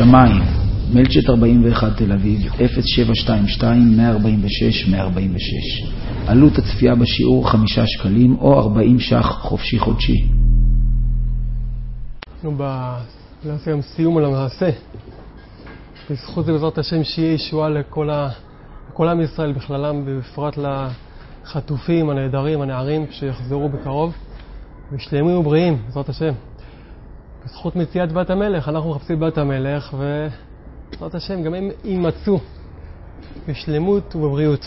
שמיים, מלצ'ט 41 תל אביב, 0722-146-146. עלות הצפייה בשיעור 5 שקלים או 40 ש"ח חופשי חודשי. אנחנו נעשה גם סיום על המעשה. בזכות זה בעזרת השם שיהיה ישועה לכל עם ישראל בכללם, ובפרט לחטופים, הנעדרים, הנערים שיחזרו בקרוב, ושלמים ובריאים בעזרת השם. בזכות מציאת בת המלך, אנחנו מחפשים בת המלך, ובעזרת השם גם הם יימצאו בשלמות ובבריאות.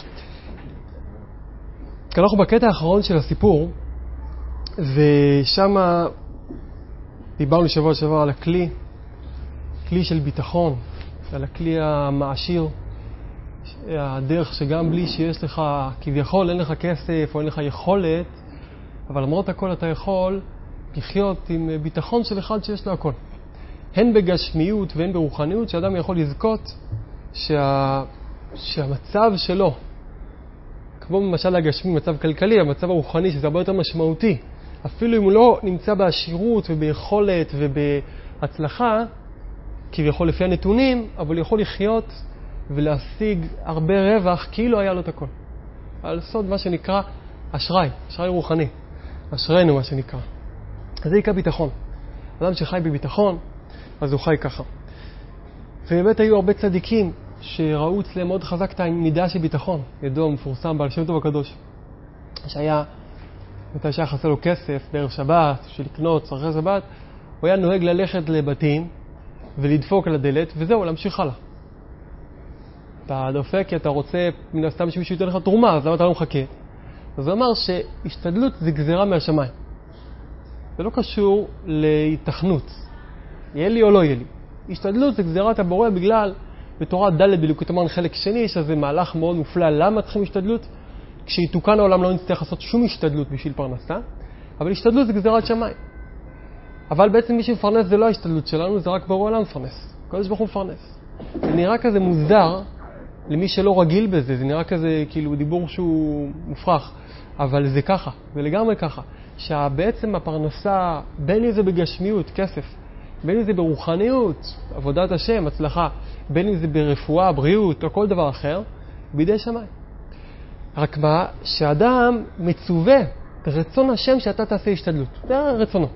אנחנו בקטע האחרון של הסיפור, ושם דיברנו שבוע שעבר על כלי של ביטחון, על הכלי המעשיר, הדרך שגם בלי שיש לך, כביכול אין לך כסף או אין לך יכולת, אבל למרות הכל אתה יכול לחיות עם ביטחון של אחד שיש לו הכל. הן בגשמיות והן ברוחניות, שאדם יכול לזכות שהמצב שלו, כמו במשל הגשמי, מצב כלכלי, המצב הרוחני, שזה הרבה יותר משמעותי, אפילו אם הוא לא נמצא בעשירות וביכולת ובהצלחה, כביכול לפי הנתונים, אבל הוא יכול לחיות ולהשיג הרבה רווח כאילו היה לו את הכל. על סוד מה שנקרא אשראי רוחני. אשרנו מה שנקרא. אז זה יקרה ביטחון. אדם שחי בביטחון, אז הוא חי ככה. ובאמת היו הרבה צדיקים שראו אצלם מאוד חזק את המידה של ביטחון. ידוע מפורסם בעל שם טוב הקדוש. מתי שהיה חסר לו כסף בערב שבת, של לקנות צרכי שבת, הוא היה נוהג ללכת לבתים ולדפוק על הדלת, וזהו, להמשיך הלאה. אתה דופק כי אתה רוצה מן הסתם שמישהו ייתן לך תרומה, אז למה אתה לא מחכה? אז הוא אמר שהשתדלות זה גזירה מהשמיים. זה לא קשור להתכנות. יהיה לי או לא יהיה לי. השתדלות זה גזירת הבורא בגלל, בתורה ד' בליקוט המוהר"ן חלק שני, שזה מהלך מאוד מופלא. למה צריכים השתדלות? כשיתוקן העולם לא נצטרך לעשות שום השתדלות בשביל פרנסה, אבל השתדלות זה גזירת שמיים. אבל בעצם מי שמפרנס זה לא ההשתדלות שלנו, זה רק בורא עולם מפרנס. הקדוש ברוך הוא מפרנס. זה נראה כזה מוזר למי שלא רגיל בזה, זה נראה כזה כאילו דיבור שהוא מופרך, אבל זה ככה, זה לגמרי ככה, שבעצם הפרנסה, בין אם זה בגשמיות, כסף, בין אם זה ברוחניות, עבודת השם, הצלחה, בין אם זה ברפואה, בריאות או כל דבר אחר, בידי שמיים. רק מה, שאדם מצווה רצון השם שאתה תעשה השתדלות. זה רצונו.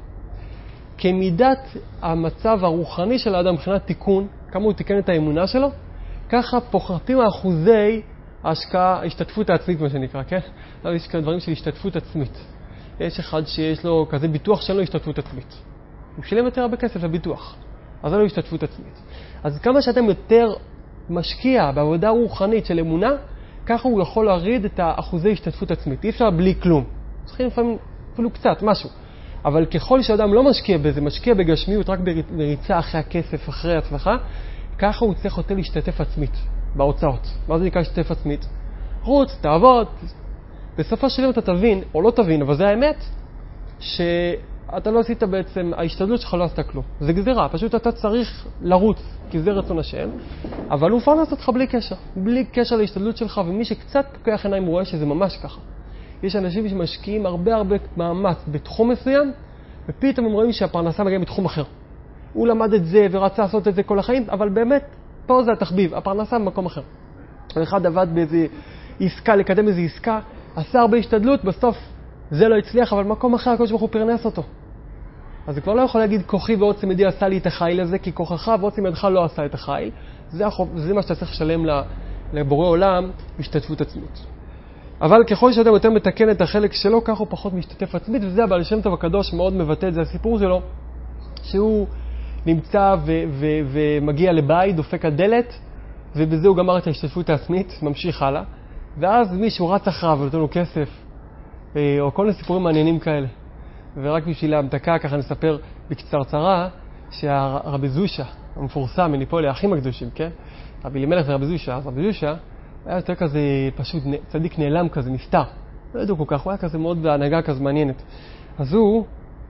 כמידת המצב הרוחני של האדם מבחינת תיקון, כמה הוא תיקן את האמונה שלו, ככה פוחתים האחוזי ההשקעה, ההשתתפות העצמית, מה שנקרא, כן? יש כאלה דברים של השתתפות עצמית. יש אחד שיש לו כזה ביטוח שאין לו השתתפות עצמית. הוא שילם יותר הרבה כסף לביטוח, אז אין לו השתתפות עצמית. אז כמה שאתם יותר משקיע בעבודה רוחנית של אמונה, ככה הוא יכול להריד את האחוזי השתתפות עצמית. אי אפשר בלי כלום. צריכים לפעמים אפילו קצת, משהו. אבל ככל שאדם לא משקיע בזה, משקיע בגשמיות, רק בריצה אחרי הכסף, אחרי הצלחה, ככה הוא צריך יותר להשתתף עצמית בהוצאות. מה זה נקרא להשתתף עצמית? רוץ, תעבוד. בסופו של יום אתה תבין, או לא תבין, אבל זה האמת, שאתה לא עשית בעצם, ההשתדלות שלך לא עשתה כלום. זה גזירה, פשוט אתה צריך לרוץ, כי זה רצון השם, אבל הוא מפרנס אותך בלי קשר להשתדלות שלך, ומי שקצת פוקח עיניים רואה שזה ממש ככה. יש אנשים שמשקיעים הרבה מאמץ בתחום מסוים, ופתאום הם רואים שהפרנסה מגיעה מתחום אחר. הוא למד את זה ורצה לעשות את זה כל החיים, אבל באמת, פה זה התחביב, הפרנסה במקום אחר. אחד עבד באיזו עסקה, לקדם איזו עסקה, עשה הרבה השתדלות, בסוף זה לא הצליח, אבל במקום אחר הקדוש ברוך הוא פרנס אותו. אז זה כבר לא יכול להגיד, כוחי ועוצם ידי עשה לי את החיל הזה, כי כוחך ועוצם ידך לא עשה את החיל. זה מה שאתה צריך לשלם לבורא עולם, השתתפות עצמית. אבל ככל שאדם יותר מתקן את החלק שלו, כך הוא פחות משתתף עצמית, וזה הבעל שם טוב הקדוש מאוד מבטא את זה, הסיפור שלו, שהוא נמצא ומגיע לבית, דופק על דלת, ובזה הוא גמר את ההשתתפות העצמית, ממשיך הלאה, ואז מישהו רץ אחריו ונותן לו כסף, או כל מיני סיפורים מעניינים כאלה. ורק בשביל ההמתקה, ככה נספר בקצרצרה, שהרבי זושה, המפורסם מניפולי, האחים הקדושים, כן? רבי אלימלך ורבי זושה, אז רבי זושה היה יותר כזה פשוט צדיק נעלם כזה, נפטר. לא ידעו כל כך, הוא היה כזה מאוד בהנהגה כזה מעניינת. אז הוא,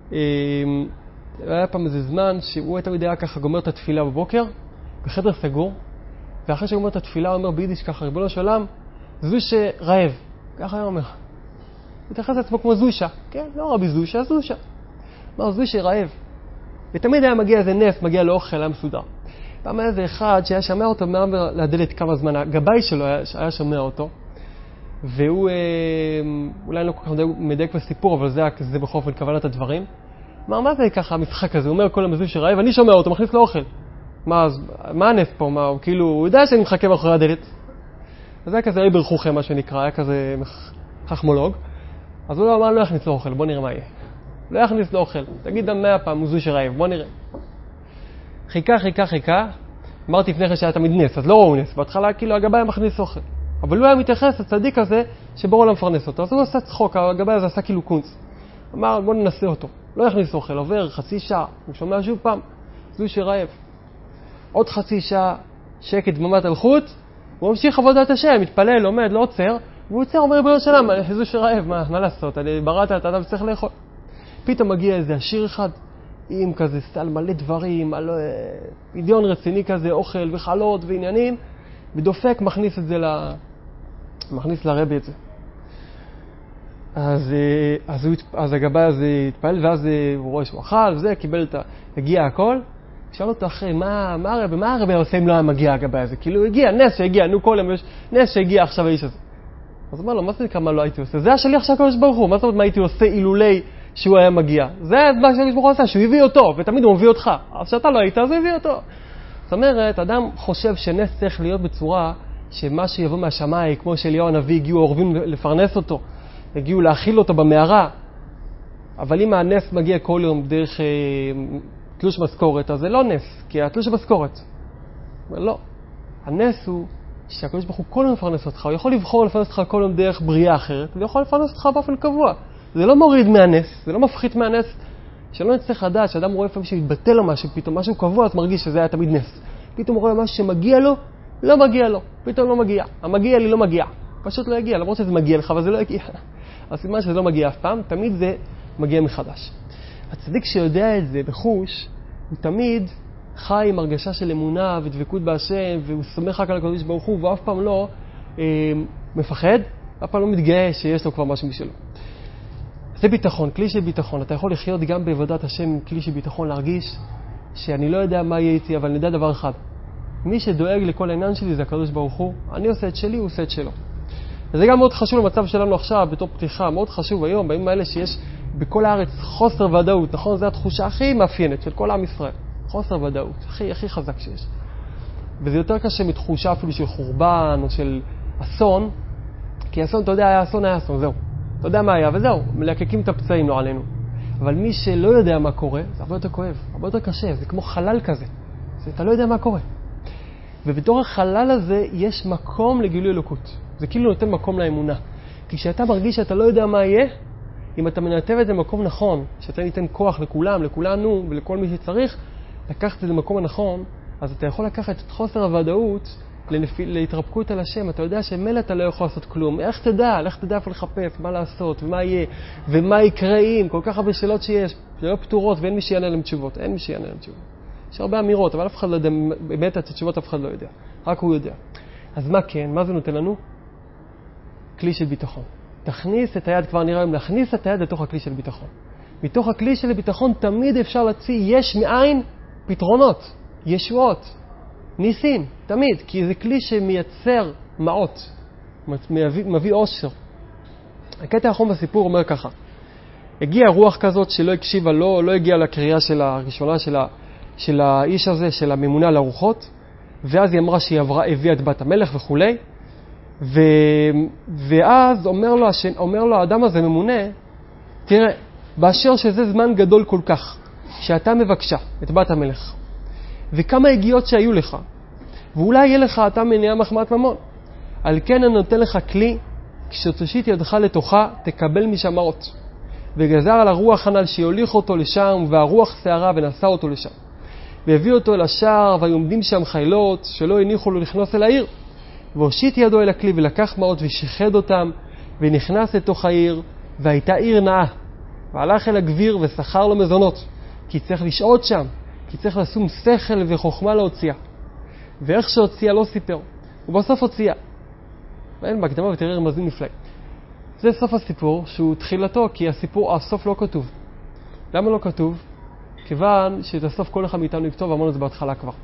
היה פעם איזה זמן שהוא הייתה מדי ככה גומר את התפילה בבוקר, בחדר סגור, ואחרי שגומר את התפילה הוא אומר ביידיש ככה, ריבונו של עולם, זושה רעב. ככה היה אומר. מתייחס לעצמו כמו זושה, כן? לא רבי זושה, זושה. אמר זושה רעב. ותמיד היה מגיע איזה נס, מגיע לאוכל, היה מסודר. פעם היה איזה אחד שהיה שומע אותו מעבר לדלת כמה זמן, הגבאי שלו היה שומע אותו, והוא אולי לא כל כך מדייק בסיפור, אבל זה בכל אופן כוונת הדברים. מה זה ככה המשחק הזה? הוא אומר כל המזוי שרעב, אני שומע אותו, מכניס לו אוכל. מה הנס פה? הוא יודע שאני מחכה מאחורי הדלת. אז היה כזה איבר חוכם, מה שנקרא, היה כזה חכמולוג. אז הוא לא אמר, לא יכניס לו אוכל, בוא נראה מה יהיה. לא יכניס לו אוכל, תגיד 100 פעם, מזוי שרעב, בוא נראה. חיכה. אמרתי לפני שהיה תמיד נס, אז לא ראו נס. בהתחלה כאילו הגבאי מכניס אוכל. אבל הוא היה מתייחס לצדיק הזה שבו לא מפרנס אותו. אז הוא עשה צחוק, הגבאי הזה עשה כאילו קונץ. אמר, בוא ננסה אותו. לא יכניס אוכל, עובר חצי שעה, הוא שומע שוב פעם, מזוי שרעב. עוד חצי שעה, שקט דממת הלכות, הוא ממשיך עבודת השם, מתפלל, לומד, לא עוצר, והוא עוצר, אומר ריבונו של עולם, מזוי שרעב, מה לעשות? בראת את האדם צריך לאכול. פתאום מגיע איזה עשיר אחד, עם כזה סל מלא דברים, אידיון רציני כזה, אוכל וחלות ועניינים, ודופק, מכניס לרבי את זה. אז הגבאי הזה התפעל, ואז הוא רואה שהוא אכל, וזה, קיבל הגיע הכל. שאל אותו אחרי, מה הרבי עושה אם לא היה מגיע הגבאי הזה? כאילו, הגיע, נס שהגיע, כל יום יש נס שהגיע עכשיו האיש הזה. אז אמר לו, מה זה נקרא מה לא הייתי עושה? זה השליח של הקדוש ברוך הוא, מה זאת אומרת מה הייתי עושה אילולי שהוא היה מגיע? זה מה שהקדוש ברוך הוא עשה, שהוא הביא אותו, ותמיד הוא מביא אותך. אז שאתה לא היית, אז הוא הביא אותו. זאת אומרת, אדם חושב שנס צריך להיות בצורה שמה שיבוא מהשמיים, כמו שאליהו הנביא הגיעו עורבים לפרנס אותו, הגיעו להאכיל אותו במערה. אבל אם הנס מגיע כל יום דרך תלוש משכורת, אז זה לא נס, כי התלוש משכורת. לא. הנס הוא שהקדוש ברוך הוא כל יום מפרנס אותך, הוא יכול לבחור לפרנס אותך כל יום דרך בריאה אחרת, הוא יכול לפרנס אותך באופן קבוע. זה לא מוריד מהנס, זה לא מפחית מהנס, שלא נצטרך לדעת שאדם רואה לפעמים שמתבטל לו משהו, פתאום משהו קבוע, אז מרגיש שזה היה תמיד נס. פתאום הוא רואה משהו שמגיע לו, לא מגיע לו, פתאום לא מגיע. המגיע לי לא מגיע, פשוט לא יגיע, למרות שזה מגיע לך, אבל זה לא יגיע. הסימן שזה לא מגיע אף פעם, תמיד זה מגיע מחדש. הצדיק שיודע את זה בחוש, הוא תמיד חי עם הרגשה של אמונה ודבקות בהשם, והוא סומך רק על הקדוש ברוך הוא, ואף פעם לא מפחד, אף פעם לא מתגאה שיש לו כבר משהו משלו. זה ביטחון, כלי של ביטחון. אתה יכול לחיות גם בעבודת השם עם כלי של ביטחון, להרגיש שאני לא יודע מה יהיה איתי, אבל אני יודע דבר אחד. מי שדואג לכל העניין שלי זה הקדוש ברוך הוא. אני עושה את שלי, הוא עושה את שלו. וזה גם מאוד חשוב למצב שלנו עכשיו, בתור פתיחה, מאוד חשוב היום, בימים האלה שיש בכל הארץ חוסר ודאות, נכון? זו התחושה הכי מאפיינת של כל עם ישראל. חוסר ודאות, הכי חזק שיש. וזה יותר קשה מתחושה אפילו של חורבן או של אסון, כי אסון, אתה יודע, היה אסון, זהו. אתה יודע מה היה, וזהו, מלקקים את הפצעים לא עלינו. אבל מי שלא יודע מה קורה, זה הרבה יותר כואב, הרבה יותר קשה, זה כמו חלל כזה. אתה לא יודע מה קורה. ובתור החלל הזה יש מקום לגילוי אלוקות. זה כאילו נותן מקום לאמונה. כי כשאתה מרגיש שאתה לא יודע מה יהיה, אם אתה מנתב את זה במקום נכון, שאתה ניתן כוח לכולם, לכולנו ולכל מי שצריך, לקחת את זה במקום הנכון, אז אתה יכול לקחת את חוסר הוודאות להתרפקות על השם. אתה יודע שמילא אתה לא יכול לעשות כלום. איך תדע איפה לחפש, מה לעשות, ומה יהיה, ומה יקרה אם, כל כך הרבה שאלות שיש, שאלות פתורות, ואין מי שיענה להם תשובות. יש הרבה אמירות, אבל אף אחד לא יודע, באמת את התשובות אף אחד לא יודע. רק הוא יודע. אז מה כן? מה זה נותן לנו? כלי של ביטחון. תכניס את היד, כבר נראה היום, להכניס את היד לתוך הכלי של ביטחון. מתוך הכלי של ביטחון תמיד אפשר להציע יש מאין פתרונות, ישועות, ניסים, תמיד, כי זה כלי שמייצר מעות, מביא אושר. הקטע האחרון בסיפור אומר ככה, הגיעה רוח כזאת שלא הקשיבה, לא הגיעה לקריאה הראשונה של האיש הזה, של הממונה לרוחות, ואז היא אמרה שהיא הביאה את בת המלך וכו'. ואז אומר לו האדם הזה ממונה, תראה, באשר שזה זמן גדול כל כך, שאתה מבקשה את בת המלך, וכמה הגיעות שהיו לך, ואולי יהיה לך אתה מניעה מחמת ממון. על כן אני נותן לך כלי, כשתושיט ידך לתוכה, תקבל משם מעות. וגזר על הרוח הנ"ל שיוליך אותו לשם, והרוח שערה ונשא אותו לשם. והביא אותו אל השער, ויעומדים שם חילות, שלא הניחו לו לכנוס אל העיר. והושיט ידו אל הכלי ולקח מעות ושיחד אותם, ונכנס לתוך העיר, והייתה עיר נאה. והלך אל הגביר ושכר לו מזונות, כי צריך לשעות שם, כי צריך לשום שכל וחוכמה להוציאה. ואיך שהוציאה לא סיפר, ובסוף הוציאה. ואין בהקדמה ותראה רמזים נפלאים. זה סוף הסיפור שהוא תחילתו, כי הסוף לא כתוב. למה לא כתוב? כיוון שאת הסוף כל אחד מאיתנו יכתוב, אמרנו את זה בהתחלה כבר.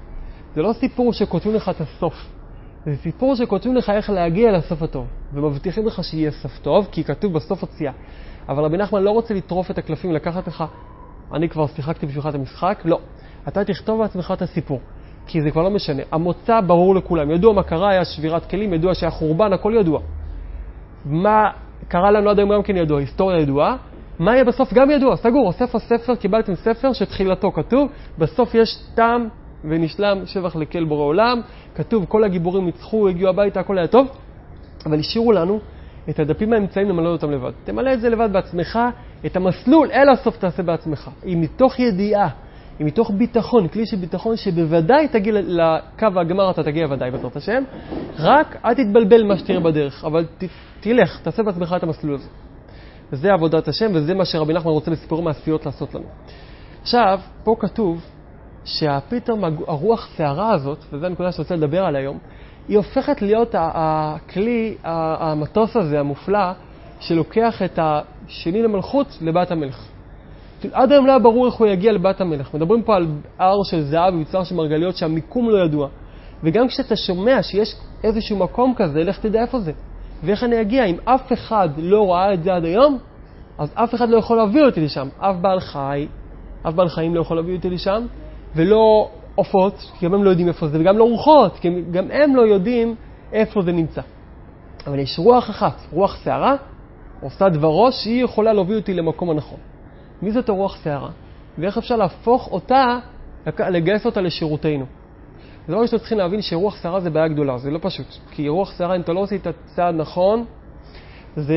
זה לא סיפור שכותבים לך את הסוף. זה סיפור שכותבים לך איך להגיע לסוף הטוב. ומבטיחים לך שיהיה סוף טוב, כי כתוב בסוף הצייה. אבל רבי נחמן לא רוצה לטרוף את הקלפים, לקחת לך, אני כבר שיחקתי בשבילך את המשחק. לא. אתה תכתוב בעצמך את הסיפור. כי זה כבר לא משנה. המוצא ברור לכולם. ידוע מה קרה, היה שבירת כלים, ידוע שהיה חורבן, הכל ידוע. מה קרה לנו עד היום גם כן ידוע, היסטוריה ידועה. מה יהיה בסוף גם ידוע, סגור. ספר, קיבלתם ספר שתחילתו כתוב, בסוף יש טעם ונשלם שבח לקהל בורא עולם, כתוב כל הגיבורים ניצחו, הגיעו הביתה, הכל היה טוב, אבל השאירו לנו את הדפים האמצעים למלא אותם לבד. תמלא את זה לבד בעצמך, את המסלול אל הסוף תעשה בעצמך. היא מתוך ידיעה, היא מתוך ביטחון, כלי של ביטחון שבוודאי תגיע לקו הגמר, אתה תגיע ודאי בעזרת השם, רק אל תתבלבל מה שתראה בדרך, אבל תלך, תעשה בעצמך את המסלול הזה. וזה עבודת השם, וזה מה שרבי נחמן רוצה בסיפורים מעשיות לעשות לנו. עכשיו, פה כתוב שהפתאום הרוח שערה הזאת, וזו הנקודה שאני רוצה לדבר עליה היום, היא הופכת להיות הכלי, המטוס הזה, המופלא, שלוקח את השני למלכות לבת המלך. עד היום לא היה ברור איך הוא יגיע לבת המלך. מדברים פה על הר של זהב ויצר של מרגליות שהמיקום לא ידוע. וגם כשאתה שומע שיש איזשהו מקום כזה, לך תדע איפה זה. ואיך אני אגיע? אם אף אחד לא ראה את זה עד היום, אז אף אחד לא יכול להביא אותי לשם. אף בעל חיים לא יכול להביא אותי לשם, ולא עופות, כי גם הם לא יודעים איפה זה, וגם לא רוחות, כי גם הם לא יודעים איפה זה נמצא. אבל יש רוח אחת, רוח שערה, עושה דברו שהיא יכולה להביא אותי למקום הנכון. מי זאת הרוח שערה? ואיך אפשר להפוך אותה, לגייס אותה לשירותינו? זה דבר שאתם צריכים להבין שרוח שערה זה בעיה גדולה, זה לא פשוט. כי רוח שערה, אם אתה לא עושה את הצעד נכון, זה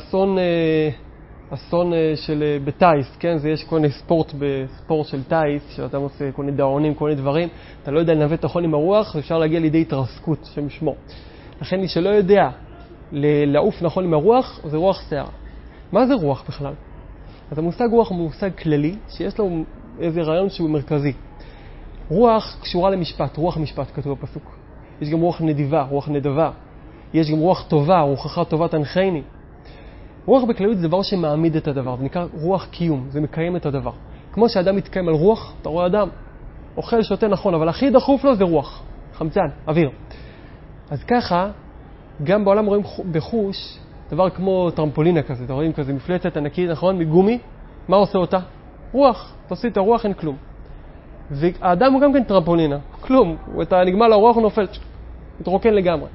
אסון של בטייס, כן? זה יש כל מיני בספורט של טייס, שאתה עושה כל מיני דאונים, כל מיני דברים, אתה לא יודע לנווט נכון עם הרוח, ואפשר להגיע לידי התרסקות שמשמור. לכן מי שלא יודע לעוף נכון עם הרוח, זה רוח שערה. מה זה רוח בכלל? אז המושג רוח הוא מושג כללי, שיש לו איזה רעיון שהוא מרכזי. רוח קשורה למשפט, רוח משפט כתוב בפסוק. יש גם רוח נדיבה, רוח נדבה. יש גם רוח טובה, רוחך טובה תנחני. רוח בכלליות זה דבר שמעמיד את הדבר, זה נקרא רוח קיום, זה מקיים את הדבר. כמו שאדם מתקיים על רוח, אתה רואה אדם, אוכל, שותה נכון, אבל הכי דחוף לו זה רוח, חמצן, אוויר. אז ככה, גם בעולם רואים בחוש, דבר כמו טרמפולינה כזה, אתה רואים כזה מפלצת ענקית, נכון, מגומי, מה עושה אותה? רוח, תעשי את הרוח, אין כלום. והאדם הוא גם כן טרמפולינה, כלום, אתה נגמר לרוח, הוא נופל, מתרוקן לגמרי.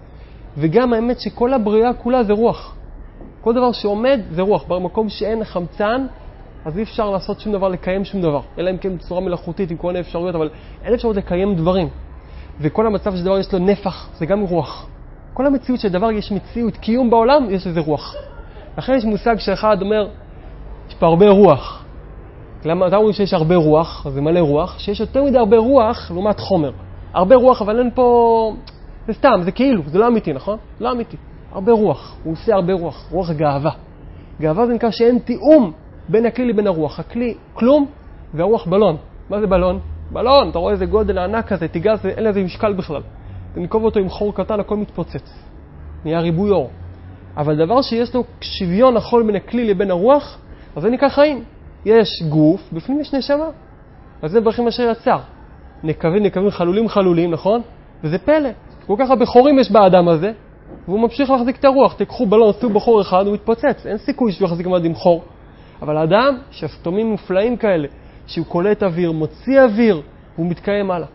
וגם האמת שכל הבריאה כולה זה רוח. כל דבר שעומד זה רוח. במקום שאין חמצן, אז אי אפשר לעשות שום דבר, לקיים שום דבר. אלא אם כן בצורה מלאכותית, עם כל מיני אפשרויות, אבל אין אפשרות לקיים דברים. וכל המצב שדבר יש לו נפח, זה גם רוח. כל המציאות שדבר יש מציאות, קיום בעולם, יש לזה רוח. לכן יש מושג שאחד אומר, יש פה הרבה רוח. למה אתה אומר שיש הרבה רוח, אז זה מלא רוח, שיש יותר מדי הרבה רוח לעומת חומר. הרבה רוח, אבל אין פה... זה סתם, זה כאילו, זה לא אמיתי, נכון? לא אמיתי. הרבה רוח, הוא עושה הרבה רוח, רוח גאווה. גאווה זה נקרא שאין תיאום בין הכלי לבין הרוח. הכלי כלום והרוח בלון. מה זה בלון? בלון, אתה רואה איזה גודל הענק כזה, תיגז, אין לזה משקל בכלל. אתה נקוב אותו עם חור קטן, הכל מתפוצץ. נהיה ריבוי אור. אבל דבר שיש לו שוויון נכון בין הכלי לבין הרוח, אז זה נקרא חיים. יש גוף, בפנים יש נשמה. אז זה ברכים אשר יצר. נקבים, חלולים, נכון? וזה פלא. כל כך הרבה חורים יש באדם הזה, והוא ממשיך להחזיק את הרוח. תקחו בלון, עשו בחור אחד, הוא מתפוצץ. אין סיכוי שהוא יחזיק מעד עם חור. אבל האדם, שהסתומים מופלאים כאלה, שהוא קולט אוויר, מוציא אוויר, והוא מתקיים הלאה.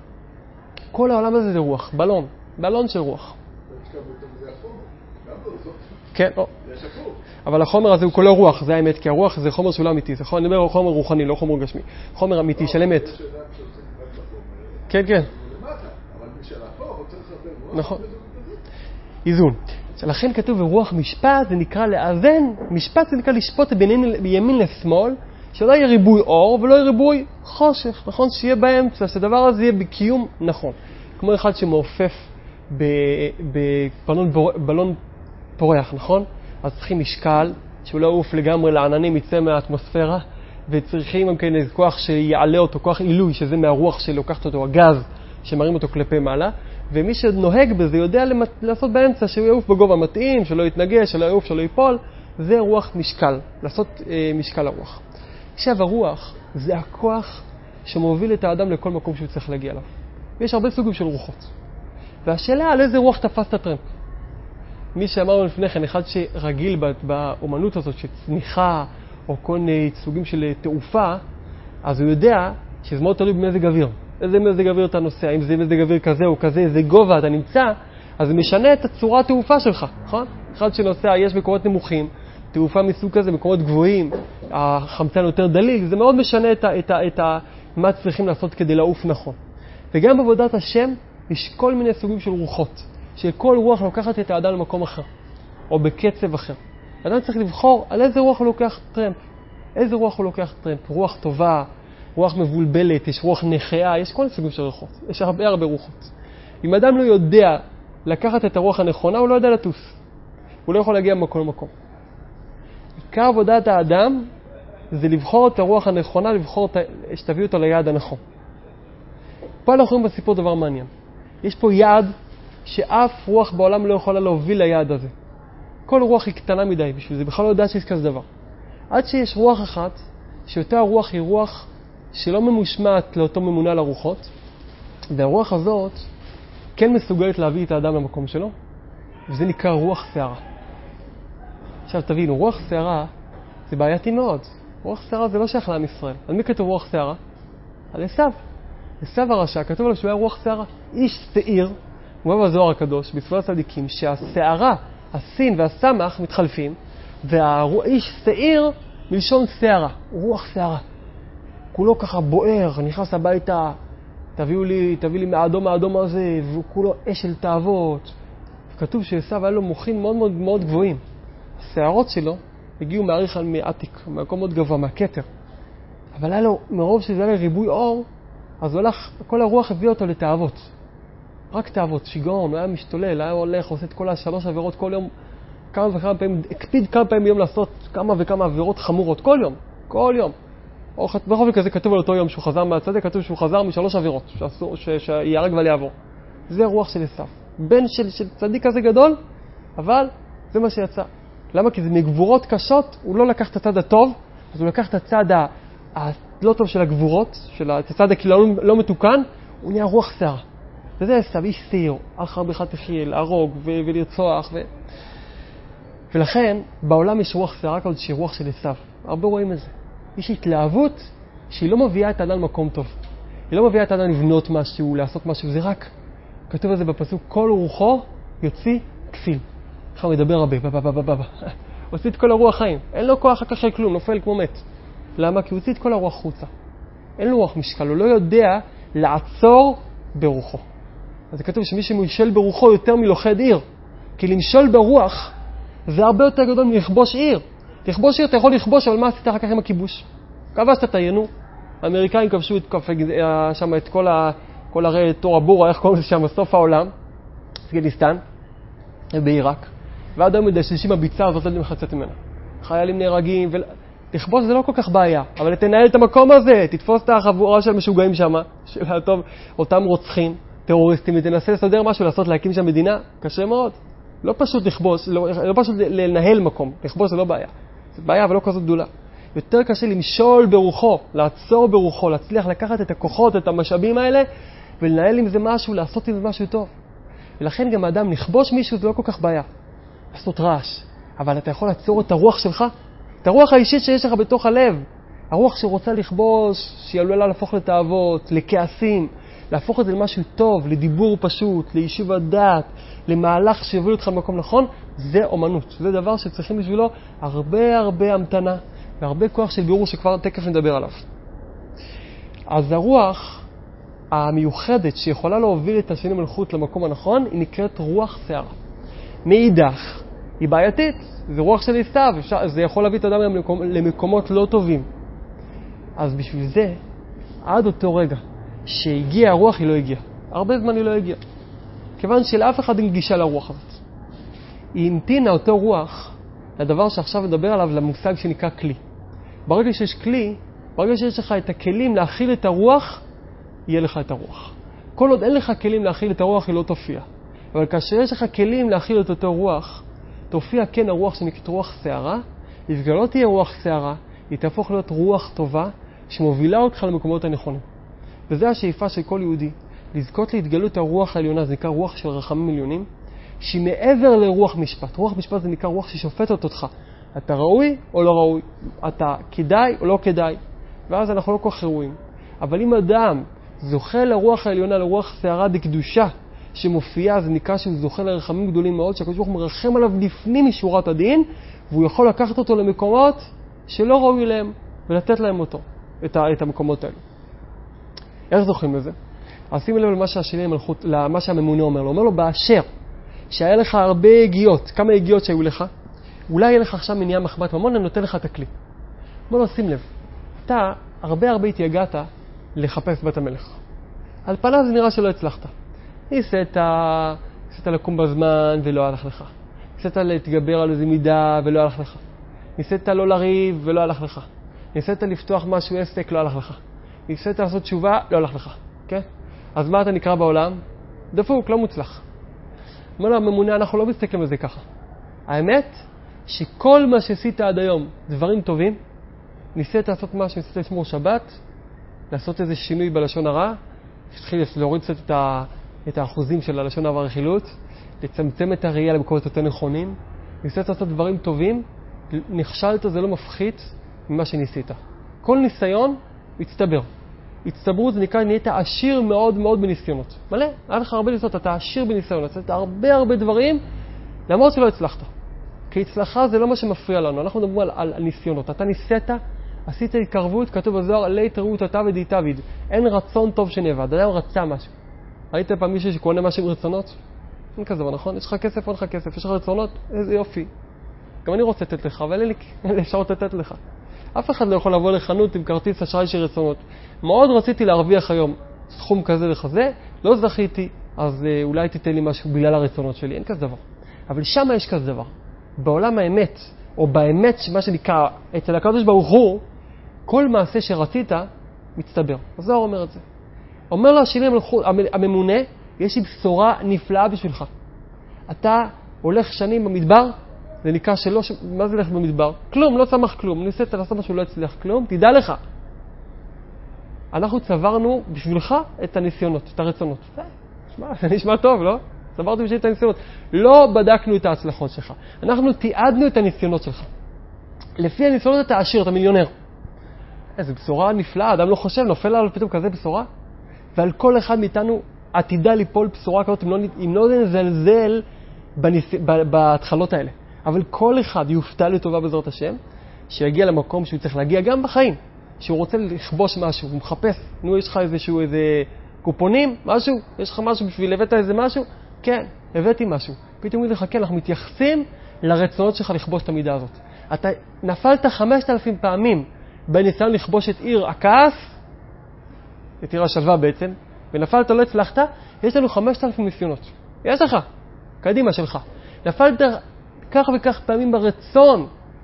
כל העולם הזה זה רוח, בלון של רוח. כן, אבל החומר הזה הוא כולו רוח, זה האמת, כי הרוח זה חומר שהוא לא אמיתי. זה חומר רוחני, לא חומר גשמי. חומר אמיתי של אמת. כן, כן. נכון. איזון. לכן כתוב ברוח משפט, זה נקרא לאזן, משפט זה נקרא לשפוט בימין לשמאל, שלא יהיה ריבוי אור ולא יהיה ריבוי חושך, נכון? שיהיה באמצע, שהדבר הזה יהיה בקיום נכון. כמו אחד שמעופף בבלון פורח, נכון? אז צריכים משקל, שהוא לא עוף לגמרי לעננים, יצא מהאטמוספירה, וצריכים גם כן איזה כוח שיעלה אותו, כוח עילוי, שזה מהרוח שלוקחת אותו, הגז שמרים אותו כלפי מעלה, ומי שנוהג בזה יודע לעשות באמצע, שהוא יעוף בגובה מתאים, שלא יתנגש, שלא יעוף, שלא ייפול, זה רוח משקל, לעשות משקל הרוח. עכשיו הרוח זה הכוח שמוביל את האדם לכל מקום שהוא צריך להגיע אליו. ויש הרבה סוגים של רוחות. והשאלה על איזה רוח תפס את הטרמפ. מי שאמרנו לפני כן, אחד שרגיל באומנות הזאת, שצניחה או כל מיני סוגים של תעופה, אז הוא יודע שזה מאוד תלוי במזג אוויר. איזה מזג אוויר אתה נוסע, אם זה מזג אוויר כזה או כזה, איזה גובה אתה נמצא, אז זה משנה את הצורת תעופה שלך, נכון? אחד שנוסע, יש מקומות נמוכים, תעופה מסוג כזה, מקומות גבוהים, החמצן יותר דליל, זה מאוד משנה מה צריכים לעשות כדי לעוף נכון. וגם בעבודת השם יש כל מיני סוגים של רוחות, שכל רוח לוקחת את האדם למקום אחר, או בקצב אחר. האדם צריך לבחור על איזה רוח הוא לוקח טרמפ. איזה רוח הוא לוקח טרמפ? רוח טובה, רוח מבולבלת, יש רוח נחיה, יש כל מיני סוגים של רוחות. יש הרבה רוחות. אם אדם לא יודע לקחת את הרוח הנכונה, הוא לא יודע לטוס. הוא לא יכול להגיע ממקום למקום. עיקר עבודת האדם זה לבחור את הרוח הנכונה, שתביא אותו ליעד הנכון. פה אנחנו רואים בסיפור דבר מעניין. יש פה יעד שאף רוח בעולם לא יכולה להוביל ליעד הזה. כל רוח היא קטנה מדי בשביל זה, בכלל לא יודע שיש כזה דבר. עד שיש רוח אחת, שאותה הרוח היא רוח שלא ממושמעת לאותו ממונה לרוחות, והרוח הזאת כן מסוגלת להביא את האדם למקום שלו, וזה נקרא רוח שערה. עכשיו תבינו, רוח שערה זה בעייתי מאוד. רוח שערה זה לא שייך לעם ישראל. על מי כתוב רוח שערה? על עשיו. עשיו הרשע, כתוב עליו שהוא היה רוח שערה. איש שעיר, הוא בא בזוהר הקדוש, בספר הצדיקים, שהשערה, הסין והסמך מתחלפים, והאיש שעיר מלשון שערה, הוא רוח שערה. כולו ככה בוער, נכנס הביתה, תביא לי מהאדום הזה, והוא כולו אש של תאוות. כתוב שעשיו היה לו מוחין מאוד מאוד מאוד גבוהים. השערות שלו הגיעו מעריך על מעתיק, מהקום מאוד גבוה, מהכתר. אבל היה לו, מרוב שזה היה ריבוי אור, אז הוא הלך, כל הרוח הביא אותו לתאוות. רק תאוות, שיגעון, הוא היה משתולל, היה הולך, עושה את כל השלוש עבירות כל יום, כמה וכמה פעמים, הקפיד כמה פעמים ביום לעשות כמה וכמה עבירות חמורות, כל יום. בכל מקרה זה כתוב על אותו יום שהוא חזר מהצדק, כתוב שהוא חזר משלוש עבירות, שיהרג ועל יעבור. זה הרוח של עשיו. בן של צדיק כזה גדול, אבל זה מה שיצא. למה? כי זה מגבורות קשות, הוא לא לקח את הצד הטוב, אז הוא לקח את הצד הלא טוב של הגבורות, את הצד לא מתוקן, הוא נהיה רוח שערה. וזה עשיו, איש שעיר, אחר בכלל תחייה, להרוג ולרצוח. ולכן, בעולם יש רוח שערה כזאת שהיא רוח של עשיו. הרבה רואים את זה. יש התלהבות שהיא לא מביאה את האדם למקום טוב. היא לא מביאה את האדם לבנות משהו, לעשות משהו, זה רק, כתוב על זה בפסוק, כל רוחו יוציא כפיל. איך הוא מדבר הרבה, הוציא את כל הרוח חיים. אין לו כוח אחר כך של כלום, נופל כמו מת. למה? כי הוא הוציא את כל הרוח חוצה. אין לו רוח משקל, הוא לא יודע לעצור ברוחו. אז זה כתוב שמי שמושל ברוחו יותר מלוכד עיר. כי למשול ברוח זה הרבה יותר גדול מלכבוש עיר. לכבוש עיר אתה יכול לכבוש, אבל מה עשית אחר כך עם הכיבוש? כבשת תיינו. האמריקאים כבשו שם את כל הרי תורה בורה, איך קוראים לזה שם, סוף העולם, אפגניסטן, בעיראק. ועד היום מדששים הביצה הזאת לא יודעים איך לצאת ממנה. חיילים נהרגים, לכבוש זה לא כל כך בעיה, אבל תנהל את המקום הזה, תתפוס את החבורה של משוגעים שם, של טוב, אותם רוצחים, טרוריסטים, ותנסה לסדר משהו, להקים שם מדינה, קשה מאוד. לא פשוט לכבוש, לא פשוט לנהל מקום, לכבוש זה לא בעיה. זה בעיה, אבל לא כזאת גדולה. יותר קשה למשול ברוחו, לעצור ברוחו, להצליח לקחת את הכוחות, את המשאבים האלה, ולנהל עם זה משהו, לעשות עם זה משהו טוב. ולכן גם האדם לכבוש מישהו זה לא כל כך בעיה. לעשות רעש. אבל אתה יכול לעצור את הרוח שלך, את הרוח האישית שיש לך בתוך הלב. הרוח שרוצה לכבוש, שהיא עלולה להפוך לתאוות, לכעסים, להפוך את זה למשהו טוב, לדיבור פשוט, ליישוב הדעת, למהלך שיוביל אותך למקום נכון, זה אומנות. זה דבר שצריכים בשבילו הרבה המתנה, והרבה כוח של בירור שכבר תכף נדבר עליו. אז הרוח המיוחדת שיכולה להוביל את השני מלכות למקום הנכון, היא נקראת רוח שערה. מאידך, היא בעייתית, זה רוח של עשיו, זה יכול להביא את האדם למקומות לא טובים. אז בשביל זה, עד אותו רגע שהגיעה הרוח, היא לא הגיעה. הרבה זמן היא לא הגיעה. כיוון שלאף אחד אין גישה לרוח הזאת. היא המתינה אותו רוח לדבר שעכשיו נדבר עליו, למושג שנקרא כלי. ברגע שיש כלי, ברגע שיש לך את הכלים להכיל את הרוח, יהיה לך את הרוח. כל עוד אין לך כלים להכיל את הרוח, היא לא תופיע. אבל כאשר יש לך כלים להכיל את אותו רוח, תופיע כן הרוח שנקראת רוח שערה, וכאשר לא תהיה רוח שערה, היא תהפוך להיות רוח טובה, שמובילה אותך למקומות הנכונים. וזה השאיפה של כל יהודי, לזכות להתגלות הרוח העליונה, זה נקרא רוח של רחמים עליונים, שהיא מעבר לרוח משפט. רוח משפט זה נקרא רוח ששופטת אותך. אתה ראוי או לא ראוי? אתה כדאי או לא כדאי? ואז אנחנו לא כל כך ראויים. אבל אם אדם זוכה לרוח העליונה, לרוח שערה דקדושה שמופיעה, זה נקרא שהוא זוכה לרחמים גדולים מאוד, שהקדוש ברוך הוא מרחם עליו לפנים משורת הדין, והוא יכול לקחת אותו למקומות שלא ראוי להם, ולתת להם אותו, את המקומות האלה. איך זוכים לזה? אז שימו לב למה שהשני מלכות, למה שהממונה אומר לו. אומר לו, באשר שהיה לך הרבה הגיעות, כמה הגיעות שהיו לך, אולי יהיה לך עכשיו מניעה מחמת ממון, אני נותן לך את הכלי. אומר לו, שים לב, אתה הרבה התייגעת לחפש בת המלך. על פניו זה נראה שלא הצלחת. ניסית לקום בזמן ולא הלך לך. ניסית להתגבר על איזה מידה ולא הלך לך. ניסית לא לריב ולא הלך לך. ניסית לפתוח משהו עסק, לא הלך לך. ניסית לעשות תשובה, לא הלך לך. כן? אז מה אתה נקרא בעולם? דפוק, לא מוצלח. אומר לו, הממונה, אנחנו לא מסתכלים על זה ככה. האמת, שכל מה שעשית עד היום, דברים טובים, ניסית לעשות משהו, ניסית לשמור שבת, לעשות איזה שינוי בלשון הרע, להוריד קצת את האחוזים של הלשון הרע והרכילות, לצמצם את הראייה למקומות יותר נכונים, ניסית לעשות דברים טובים, נכשלת, זה לא מפחית ממה שניסית. כל ניסיון מצטבר. הצטברות זה נקרא, נהיית עשיר מאוד מאוד בניסיונות. מלא, היה לך הרבה ניסיונות, אתה עשיר בניסיון, עשית הרבה דברים, למרות שלא הצלחת. כי הצלחה זה לא מה שמפריע לנו, אנחנו מדברים על ניסיונות. אתה ניסית, עשית התקרבות, כתוב בזוהר, עלי תראו אותה ודיתביד. אין רצון טוב שנאבד, אדם רצה משהו. ראית פעם מישהו שקונה משהו ברצונות? אין כזה, נכון? יש לך כסף או אין לך כסף, יש לך רצונות? איזה יופי. גם אני רוצה לתת לך, אבל אין לי אפשרות לתת לך. אף אחד לא יכול לבוא לחנות עם כרטיס אשראי של רצונות. מאוד רציתי להרוויח היום סכום כזה וכזה, לא זכיתי, אז אולי תיתן לי משהו בגלל הרצונות שלי, אין כזה דבר. אבל שם יש כזה דבר. בעולם האמת, או באמת, מה שנקרא, אצל הקדוש ברוך הוא, כל מעשה שרצית, מצטבר. הזוהר אומר את זה. אומר לו השני הממונה, יש לי בשורה נפלאה בשבילך. אתה הולך שנים במדבר, זה נקרא שלא, מה זה הולך במדבר? כלום, לא צמח כלום. ניסית לעשות משהו, לא הצליח כלום, תדע לך. אנחנו צברנו בשבילך את הניסיונות, את הרצונות. זה נשמע טוב, לא? צברנו בשביל את הניסיונות. לא בדקנו את ההצלחות שלך. אנחנו תיעדנו את הניסיונות שלך. לפי הניסיונות אתה עשיר, אתה מיליונר. איזו בשורה נפלאה, אדם לא חושב, נופל עליו פתאום כזה בשורה. ועל כל אחד מאיתנו עתידה ליפול בשורה כזאת, אם לא נזלזל בהתחלות האלה. אבל כל אחד יופתע לטובה בעזרת השם, שיגיע למקום שהוא צריך להגיע גם בחיים, שהוא רוצה לכבוש משהו, הוא מחפש, יש לך איזה קופונים, משהו, יש לך משהו בשביל, הבאת איזה משהו? כן, הבאתי משהו. פתאום הוא יחכה, אנחנו מתייחסים לרצונות שלך לכבוש את המידה הזאת. אתה נפלת 5,000 פעמים בניסיון לכבוש את עיר הכעס, את עיר השלווה בעצם, ונפלת לא הצלחת, יש לנו 5,000 ניסיונות. יש לך, קדימה שלך. נפלת כך וכך פעמים ברצון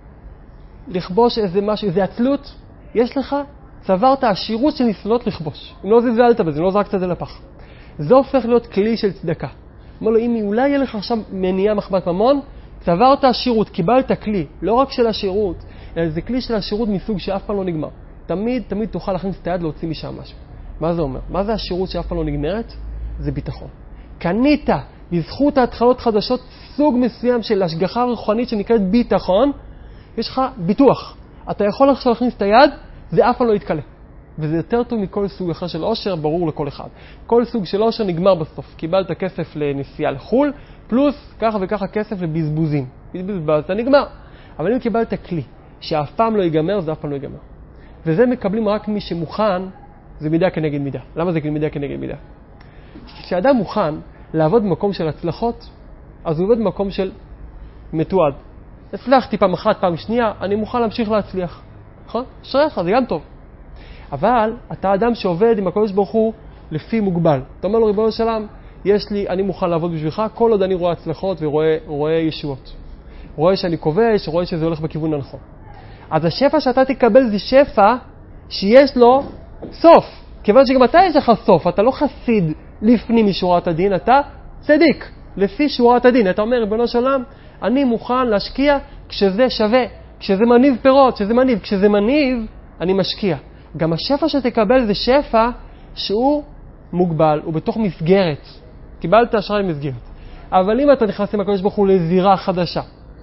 לכבוש איזה משהו, איזה עצלות, יש לך, צברת עשירות של ניסיונות לכבוש. אם לא זלזלת בזה, לא זרקת את זה לפח. זה הופך להיות כלי של צדקה. אומר לו, אם אולי יהיה לך עכשיו מניעה מחמת ממון, צברת עשירות, קיבלת כלי, לא רק של עשירות, אלא זה כלי של עשירות מסוג שאף פעם לא נגמר. תמיד תוכל להכניס את היד להוציא משם משהו. מה זה אומר? מה זה עשירות שאף פעם לא נגמרת? זה ביטחון. קנית בזכות ההתחלות חדשות סוג מסוים של השגחה רוחנית שנקראת ביטחון, יש לך ביטוח. אתה יכול עכשיו להכניס את היד, זה אף פעם לא יתקלה. וזה יותר טוב מכל סוג אחר של עושר, ברור לכל אחד. כל סוג של עושר נגמר בסוף. קיבלת כסף לנסיעה לחול, פלוס ככה וככה כסף לבזבוזים. בזבזת, נגמר. אבל אם קיבלת כלי שאף פעם לא ייגמר, זה אף פעם לא ייגמר. וזה מקבלים רק מי שמוכן, זה מידה כנגד מידה. למה זה מידה כנגד מידה? כשאדם מוכן לעבוד במקום של הצלחות, אז הוא עובד במקום של מתועד. הצלחתי פעם אחת, פעם שנייה, אני מוכן להמשיך להצליח. נכון? שריך, זה גם טוב. אבל אתה אדם שעובד עם הקדוש ברוך הוא לפי מוגבל. אתה אומר לו, ריבונו של עולם, אני מוכן לעבוד בשבילך, כל עוד אני רואה הצלחות ורואה ישועות. רואה שאני כובש, רואה שזה הולך בכיוון הנכון. אז השפע שאתה תקבל זה שפע שיש לו סוף. כיוון שגם אתה יש לך סוף, אתה לא חסיד לפנים משורת הדין, אתה צדיק לפי שורת הדין. אתה אומר, ריבונו של עולם, אני מוכן להשקיע כשזה שווה, כשזה מניב פירות, כשזה מניב, אני משקיע. גם השפע שתקבל זה שפע שהוא מוגבל, הוא בתוך מסגרת. קיבלת אשראי מסגרת. אבל אם אתה נכנס עם הקדוש ברוך הוא לזירה חדשה,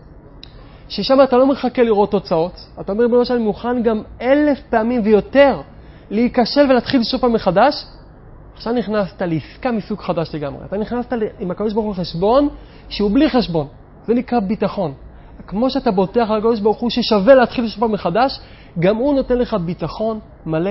ששם אתה לא מחכה לראות תוצאות, אתה אומר במה שאני מוכן גם 1000 פעמים ויותר להיכשל ולהתחיל שוב פעם מחדש, עכשיו נכנסת לעסקה מסוג חדש לגמרי. אתה נכנסת עם הקדוש ברוך הוא לחשבון שהוא בלי חשבון. זה נקרא ביטחון. כמו שאתה בוטח על הקדוש ברוך הוא ששווה להתחיל שוב פעם מחדש, גם הוא נותן לך ביטחון מלא.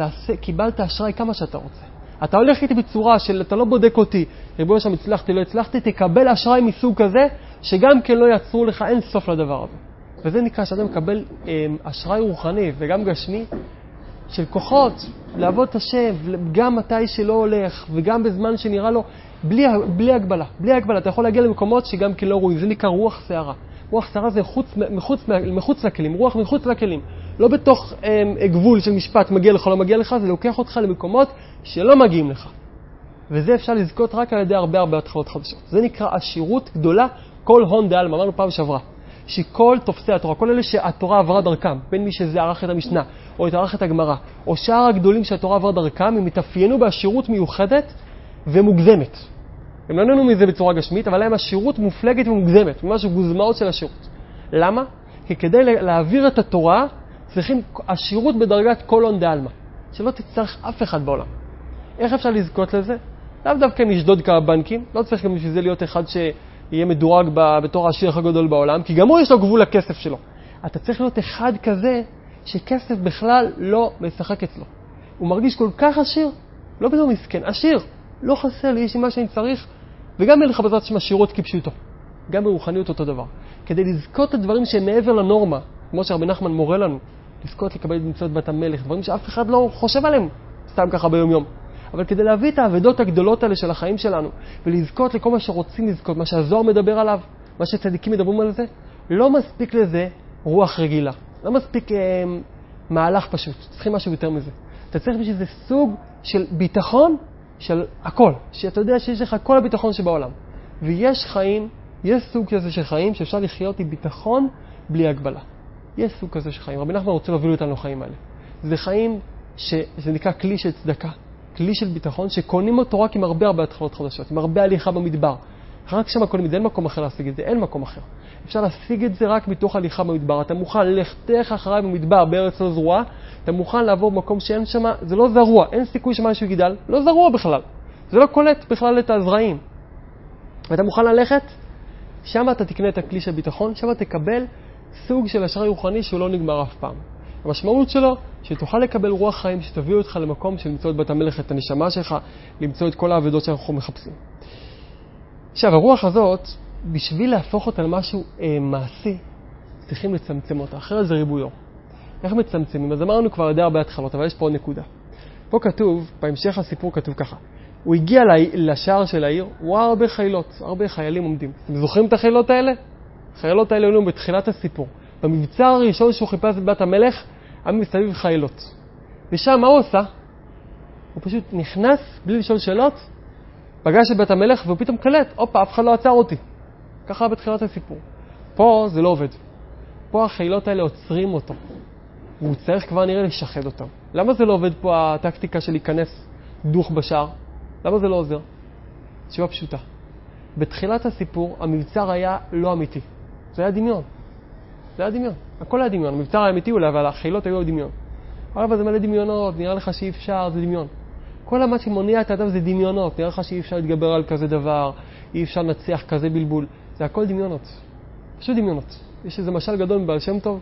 קיבלת אשראי כמה שאתה רוצה. אתה הולך איתי בצורה של אתה לא בודק אותי, ריבונו שם הצלחתי, לא הצלחתי, תקבל אשראי מסוג כזה, שגם כן לא יצרו לך אין סוף לדבר הזה. וזה נקרא שאתה מקבל אשראי רוחני וגם גשמי, של כוחות, לעבוד את השם, גם מתי שלא הולך, וגם בזמן שנראה לו, בלי הגבלה. בלי הגבלה, אתה יכול להגיע למקומות שגם כן לא רואים. זה נקרא רוח שערה. רוח שערה זה מחוץ לכלים, רוח מחוץ לכלים. לא בתוך גבול של משפט, מגיע לך, לא מגיע לך, זה לוקח אותך למקומות שלא מגיעים לך. וזה אפשר לזכות רק על ידי הרבה התחלות חדשות. זה נקרא עשירות גדולה, כל הון דעלמא, אמרנו פעם שעברה. שכל תופסי התורה, כל אלה שהתורה עברה דרכם, בין מי שזה ערך את המשנה, או את ערך את הגמרא, או שאר הגדולים שהתורה עברה דרכם, הם מתאפיינו בעשירות מיוחדת ומוגזמת. הם לא נהנו מזה בצורה גשמית, אבל להם עשירות מופלגת ומוגזמת, ממש גוזמאות של עשירות. למה? כי כדי להעביר את התורה, צריכים עשירות בדרגת כל הון דעלמא, שלא תצטרך אף אחד בעולם. איך אפשר לזכות לזה? לאו דווקא נשדוד כבנקים, לא צריך גם בשביל זה להיות אחד שיהיה מדורג בתור העשיר הגדול בעולם, כי גם הוא יש לו גבול לכסף שלו. אתה צריך להיות אחד כזה שכסף בכלל לא משחק אצלו. הוא מרגיש כל כך עשיר, לא בתור מסכן, עשיר, לא חסר לי, יש לי מה שאני צריך, וגם אין לך בעזרת שם עשירות כפשוטו. גם ברוחניות אותו דבר. כדי לזכות את הדברים שהם מעבר לנורמה, כמו שהרבי נחמן מורה לנו, לזכות לקבל את מצוות בת המלך, דברים שאף אחד לא חושב עליהם, סתם ככה ביום יום. אבל כדי להביא את העבדות הגדולות האלה של החיים שלנו, ולזכות לכל מה שרוצים לזכות, מה שהזוהר מדבר עליו, מה שצדיקים מדברים על זה, לא מספיק לזה רוח רגילה. לא מספיק מהלך פשוט. צריכים משהו יותר מזה. אתה צריך בשביל זה סוג של ביטחון של הכל. שאתה יודע שיש לך כל הביטחון שבעולם. ויש חיים, יש סוג כזה של חיים שאפשר לחיות עם ביטחון בלי הגבלה. יש סוג כזה של חיים. רבי נחמן רוצה להוביל אותנו לחיים האלה. זה חיים שזה נקרא כלי של צדקה. כלי של ביטחון שקונים אותו רק עם הרבה התחלות חדשות, עם הרבה הליכה במדבר. רק שם קונים את זה, אין מקום אחר להשיג את זה, אין מקום אחר. אפשר להשיג את זה רק מתוך הליכה במדבר. אתה מוכן ללכתך אחריי במדבר בארץ לא זרועה, אתה מוכן לעבור במקום שאין שם, זה לא זרוע, אין סיכוי שמשהו יגדל, לא זרוע בכלל. זה לא קולט בכלל את הזרעים. ואתה מוכן ללכת, שם אתה תקנה את הכלי של ביטחון, שם תקבל סוג של אשראי רוחני שהוא לא נגמר אף פעם. המשמעות שלו, שתוכל לקבל רוח חיים שתביא אותך למקום של למצוא את בת המלך, את הנשמה שלך, למצוא את כל העבודות שאנחנו מחפשים. עכשיו, הרוח הזאת, בשביל להפוך אותה למשהו מעשי, צריכים לצמצם אותה. אחרת זה ריבוי אור. איך מצמצמים? אז אמרנו כבר די הרבה התחלות, אבל יש פה עוד נקודה. פה כתוב, בהמשך הסיפור כתוב ככה, הוא הגיע לשער של העיר, הוא ראה הרבה חיילות, הרבה חיילים עומדים. אתם זוכרים את החיילות האלה? החיילות האלה היו בתחילת הסיפור. במבצע הראשון שהוא חיפש את בת המלך, היה מסביב חיילות. ושם מה הוא עושה? הוא פשוט נכנס בלי לשאול שאלות, פגש את בת המלך והוא פתאום קלט, אופה, אף אחד לא עצר אותי. ככה בתחילת הסיפור. פה זה לא עובד. פה החיילות האלה עוצרים אותו. והוא צריך כבר נראה לשחד אותם. למה זה לא עובד פה הטקטיקה של להיכנס דוך בשער? למה זה לא עוזר? תשובה פשוטה. בתחילת הסיפור המבצר היה לא אמיתי. זה היה דמיון. זה היה דמיון. הכל היה דמיון. המבצר היה אמיתי אולי, אבל החיילות היו דמיון. אבל זה מלא דמיונות, נראה לך שאי אפשר, זה דמיון. כל מה שמוניע את האדם זה דמיונות. נראה לך שאי אפשר להתגבר על כזה דבר, אי אפשר לנצח כזה בלבול. זה הכל דמיונות. פשוט דמיונות. יש איזה משל גדול מבעל שם טוב,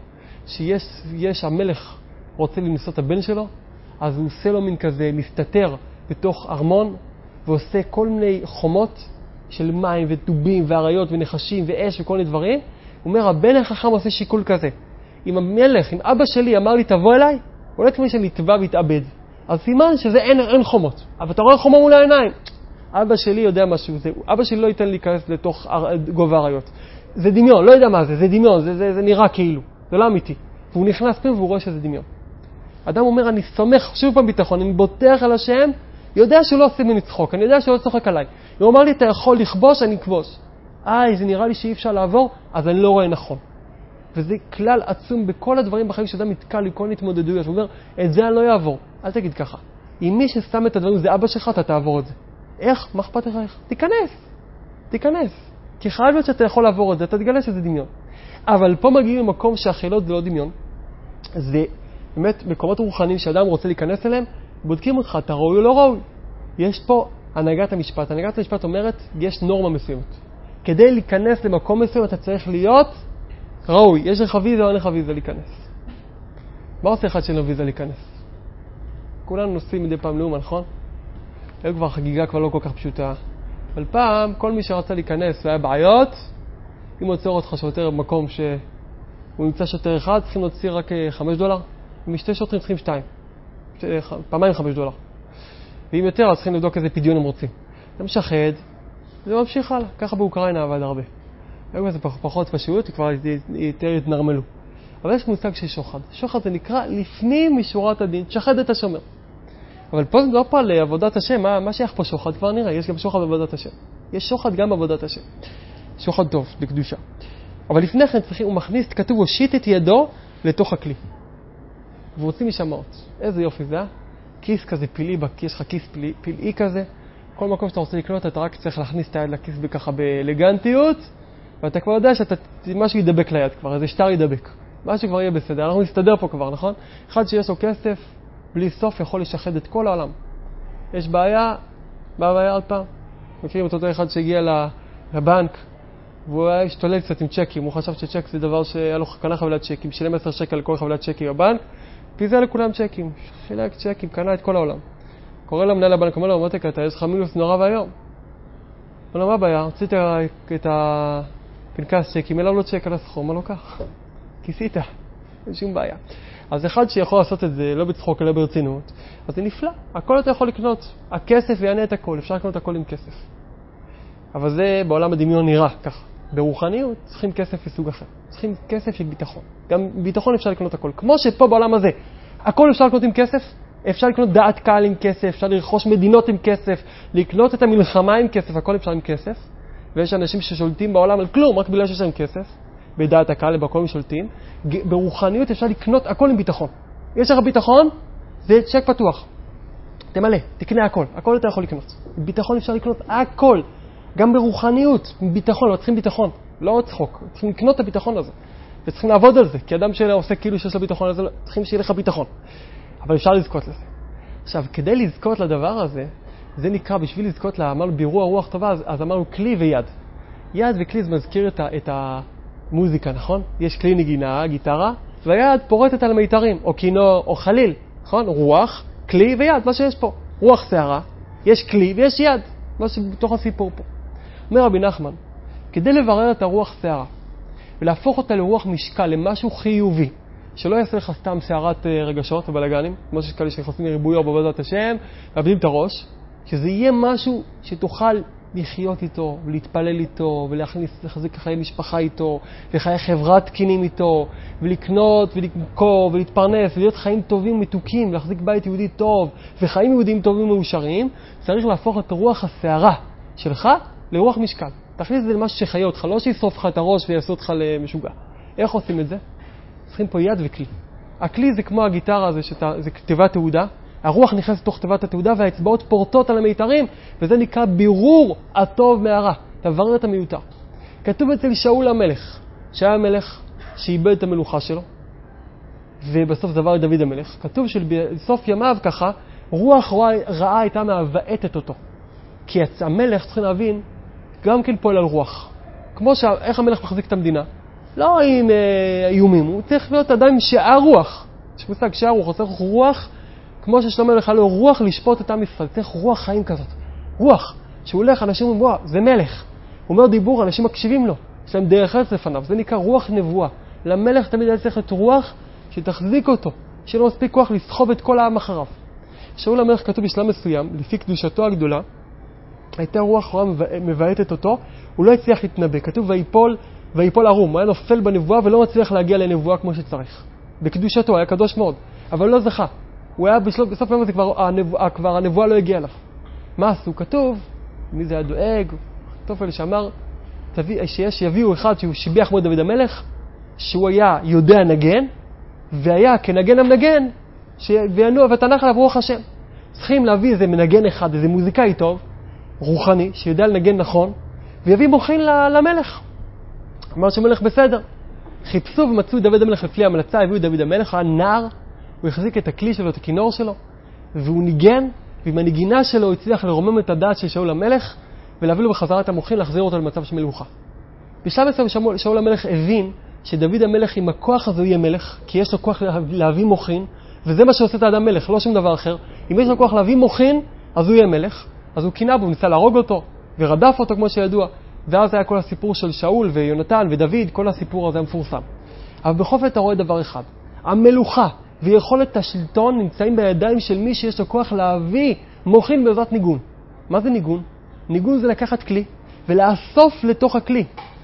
שיש המלך רוצה לנסות את הבן שלו, אז הוא עושה לו מין כזה, מסתתר בתוך ארמון, ועושה כל מיני חומות של מים וטובים ואריות ונחשים ואש וכל מיני דברים. הוא אומר, הבן החכם עושה שיקול כזה. אם המלך, אם אבא שלי אמר לי תבוא אליי, אולי כמו שנתבע והתאבד. אז סימן שזה אין חומות. אבל אתה רואה חומה מול העיניים. אבא שלי יודע משהו. אבא שלי לא ייתן להיכנס לתוך גובה אריות. זה דמיון, לא יודע מה זה, זה דמיון, זה נראה כאילו. זה לא אמיתי. והוא נכנס פנימה והוא רואה שזה דמיון. אדם אומר, אני סומך שוב פעם ביטחון, אני בוטח על השם, יודע שהוא לא עושה ממני צחוק, אני יודע שהוא לא צוחק עליי. הוא אומר לי, אתה יכול לכבוש, אני אכבוש. זה נראה לי שאי אפשר לעבור, אז אני לא רואה נכון. וזה כלל עצום בכל הדברים בחיים שאדם נתקל עם כל התמודדויות. הוא אומר, את זה אני לא יעבור. אל תגיד ככה. אם מי ששם את הדברים זה אבא שלך, אתה תעבור את זה. איך? מה אכפת לך איך? תיכנס. כי חייב להיות שאתה יכול לעבור את זה, אתה תגלה שזה דמיון. אבל פה מגיעים למקום שהחילות זה לא דמיון. זה באמת מקומות רוחניים שאדם רוצה להיכנס אליהם, בודקים אותך, אתה ראוי או לא ראוי. יש פה הנהגת המשפט. הנהגת המשפט אומרת, יש נורמה מסוימת. כדי להיכנס למקום מסוים, אתה צריך להיות ראוי. יש לך ויזה או אין לך ויזה להיכנס. מה עושה אחד שאין לו ויזה להיכנס? כולנו נוסעים מדי פעם לאומן, נכון? היום כבר חגיגה כבר לא כל כך פשוטה. אבל פעם, כל מי שרצה להיכנס והיה בעיות, אם עוצר אותך שוטר במקום שהוא נמצא שוטר אחד, צריכים להוציא רק $5. אם שתי שוטרים צריכים 2. פעמיים $5. ואם יותר, אז צריכים לבדוק איזה פדיון הם רוצים. זה משחד, זה ממשיך הלאה. ככה באוקראינה עבד הרבה. היום זה פחות פשוט, כבר יותר התנרמלו. אבל יש מושג של שוחד. שוחד זה נקרא לפנים משורת הדין, תשחד את השומר. אבל פה זה לא פה על עבודת השם, מה שייך פה שוחד? כבר נראה, יש גם שוחד בעבודת השם. יש שוחד גם בעבודת השם. שוחד טוב, לקדושה. אבל לפני כן הוא מכניס, כתוב, הושיט את ידו לתוך הכלי. והוציא משמעות. איזה יופי זה, כיס כזה פילי, יש לך כיס פילאי כזה. כל מקום שאתה רוצה לקנות, אתה רק צריך להכניס את היד לכיס ככה באלגנטיות, ואתה כבר יודע שמשהו ידבק ליד כבר, איזה שטר ידבק. משהו כבר יהיה בסדר, אנחנו נסתדר פה כבר, נכון? אחד שיש לו כסף, בלי סוף יכול לשחד את כל העולם. יש בעיה, בעיה עוד פעם. מכירים את אותו אחד שהגיע לבנק, והוא היה השתולל קצת עם צ'קים, הוא חשב שצ'ק זה דבר שהיה לו קנה חבילת צ'קים, שילם 10 שקל לכל חבילת צ'קים בבנק, פיזר לכולם צ'קים, חילק צ'קים, קנה את כל העולם. קורא למנהל הבנק, אומר לו, מותק, יש לך מינוס נורא והיום. אומר לו, מה הבעיה? הוצאת את הפנקס צ'קים, אלא לא צ'ק על הסכום, אומר לו כך, כיסית, אין שום בעיה. אז אחד שיכול לעשות את זה, לא בצחוק, אלא ברצינות, אז זה נפלא, הכל אתה יכול לקנות, הכסף יענה את הכל, אפשר לקנות הכל עם כסף. אבל זה בעולם הדמיון נראה ככה. ברוחניות צריכים כסף מסוג אחר. צריכים כסף של ביטחון. גם ביטחון אפשר לקנות הכל. כמו שפה בעולם הזה, הכל אפשר לקנות עם כסף, אפשר לקנות דעת קהל עם כסף, אפשר לרכוש מדינות עם כסף, לקנות את המלחמה עם כסף, הכל אפשר עם כסף. ויש אנשים ששולטים בעולם על כלום, רק בגלל שיש להם כסף. בדעת הקהל, בכל משולטים. ברוחניות אפשר לקנות הכל עם ביטחון. יש לך ביטחון, זה צ'ק פתוח. תמלא, תקנה הכל. הכל אתה יכול לקנות. ביטחון אפשר לקנות הכל. גם ברוחניות, ביטחון, לא צריכים ביטחון, לא צחוק, צריכים לקנות את הביטחון הזה, וצריכים לעבוד על זה, כי אדם שעושה כאילו שיש לו ביטחון הזה, צריכים שיהיה לך ביטחון, אבל אפשר לזכות לזה. עכשיו, כדי לזכות לדבר הזה, זה נקרא, בשביל לזכות לאמרנו בירור הרוח טובה, אז אמרנו כלי ויד. יד וכלי זה מזכיר את המוזיקה, נכון? יש כלי נגינה, גיטרה, והיד פורטת על מיתרים, או כינור, או חליל, נכון? רוח, כלי ויד, מה שיש פה. רוח שערה, יש כלי ויש יד, מה שבתוך הסיפור פה. אומר רבי נחמן, כדי לברר את הרוח שערה, ולהפוך אותה לרוח משקל, למשהו חיובי, שלא יעשה לך סתם שערת רגשות ובלגנים, כמו שיש כאלה שנכנסים לריבוי בעבודת השם, ועבדים את הראש, שזה יהיה משהו שתוכל לחיות איתו, ולהתפלל איתו, ולהחזיק חיי משפחה איתו, וחיי חברה תקינים איתו, ולקנות ולמכור ולהתפרנס, ולהיות חיים טובים מתוקים, להחזיק בית יהודי טוב, וחיים יהודים טובים ומאושרים, צריך להפוך את רוח השערה שלך לרוח משקל. תכניס את זה למשהו שחיה אותך, לא שישרוף לך את הראש ויעשו אותך למשוגע. איך עושים את זה? צריכים פה יד וכלי. הכלי זה כמו הגיטרה הזה, זה כתיבת תעודה. הרוח נכנסת לתוך כתיבת התעודה והאצבעות פורטות על המיתרים, וזה נקרא בירור הטוב מהרע. תברר את המיותר. כתוב אצל שאול המלך, שהיה המלך שאיבד את המלוכה שלו, ובסוף דבר את דוד המלך. כתוב שבסוף ימיו ככה, רוח רעה הייתה מהבעטת אותו. כי המלך, צריכים להבין, גם כן פועל על רוח. כמו איך המלך מחזיק את המדינה. לא עם איומים, הוא צריך להיות אדם עם שאר רוח. יש מושג שאר רוח, הוא צריך רוח, כמו ששלמה לך לו רוח לשפוט את עם ישראל. צריך רוח חיים כזאת. רוח, שהוא הולך, אנשים אומרים, וואו, זה מלך. הוא אומר דיבור, אנשים מקשיבים לו. יש להם דרך ארץ לפניו. זה נקרא רוח נבואה. למלך תמיד היה צריך את רוח שתחזיק אותו, שיהיה לו מספיק כוח לסחוב את כל העם אחריו. שאול המלך כתוב בשלב מסוים, לפי קדושתו הגדולה, הייתה רוח רעה מבעטת אותו, הוא לא הצליח להתנבא. כתוב ויפול ערום, הוא היה נופל בנבואה ולא מצליח להגיע לנבואה כמו שצריך. בקדושתו היה קדוש מאוד, אבל לא זכה. הוא היה בסוף היום הזה כבר הנבואה לא הגיעה אליו. מה עשו? כתוב, מי זה היה דואג? תופל שאמר, שיביאו אחד שהוא שיביח כמו דוד המלך, שהוא היה יודע נגן, והיה כנגן המנגן, וינוע ותנח עליו רוח השם. צריכים להביא איזה מנגן אחד, איזה מוזיקאי טוב, רוחני, שיודע לנגן נכון, ויביא מוחין למלך. אמר שמלך בסדר. חיפשו ומצאו את דוד המלך לפי המלצה, הביאו את דוד המלך, היה נער, הוא החזיק את הכלי שלו, את הכינור שלו, והוא ניגן, ועם הנגינה שלו הוא הצליח לרומם את הדעת של שאול המלך, ולהביא לו בחזרה את המוחין, להחזיר אותו למצב של מלוכה. בשלב מסוים שאול המלך הבין שדוד המלך עם הכוח הזה יהיה מלך, כי יש לו כוח להביא מוחין, וזה מה שעושה את האדם מלך, לא שום דבר אחר. אם יש לו כוח להביא מוחין, אז הוא יהיה מלך. אז הוא קינה בו, הוא ניסה להרוג אותו, ורדף אותו כמו שידוע. ואז היה כל הסיפור של שאול ויונתן ודוד, כל הסיפור הזה המפורסם. אבל בכל אתה רואה דבר אחד. המלוכה ויכולת השלטון נמצאים בידיים של מי שיש לו כוח להביא מוחין בעזרת ניגון. מה זה ניגון? ניגון זה לקחת כלי ולאסוף לתוך הכלי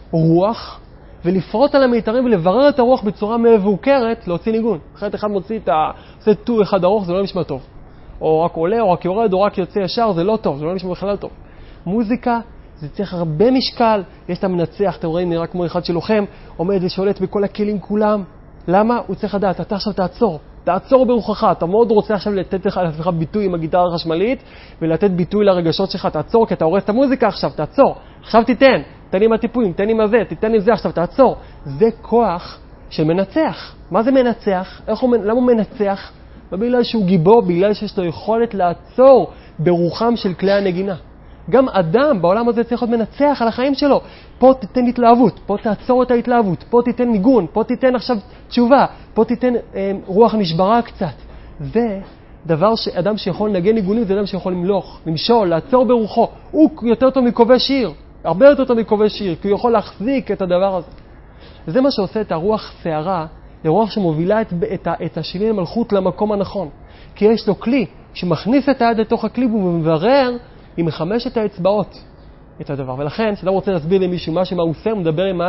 רוח, ולפרוט על המיתרים ולברר את הרוח בצורה מבוקרת, להוציא ניגון. אחרת אחד מוציא עושה טור אחד ארוך, זה לא נשמע טוב. או רק עולה, או רק יורד, או רק יוצא ישר, זה לא טוב, זה לא נשמע בכלל טוב. מוזיקה, זה צריך הרבה משקל, יש את המנצח, אתם רואים, נראה כמו אחד שלוחם, עומד ושולט בכל הכלים כולם. למה? הוא צריך לדעת, אתה עכשיו תעצור ברוחך, אתה מאוד רוצה עכשיו לתת לך לעצמך ביטוי עם הגיטרה החשמלית, ולתת ביטוי לרגשות שלך, תעצור, כי אתה הורס את המוזיקה עכשיו, תעצור. עכשיו תן עם הטיפויים, תן עם הזה, תיתן עם זה עכשיו, תעצור. זה כוח שמנצח. מה זה מנצח? למה הוא מנצח? לא בגלל שהוא גיבור, בגלל שיש לו יכולת לעצור ברוחם של כלי הנגינה. גם אדם בעולם הזה צריך להיות מנצח על החיים שלו. פה תיתן התלהבות, פה תעצור את ההתלהבות, פה תיתן ניגון, פה תיתן עכשיו תשובה, פה תיתן רוח נשברה קצת. זה דבר שאדם שיכול לנגן ניגונים, זה אדם שיכול למלוך, למשול, לעצור ברוחו. הוא יותר טוב מכובש שיר, הרבה יותר טוב מכובש שיר, כי הוא יכול להחזיק את הדבר הזה. וזה מה שעושה את הרוח שערה, לרוח שמובילה את השירים למלכות למקום הנכון. כי יש לו כלי שמכניס את היד לתוך הכלי והוא מברר עם 5 האצבעות את הדבר. ולכן, כשאדם רוצה להסביר למישהו מה הוא עושה, הוא מדבר עם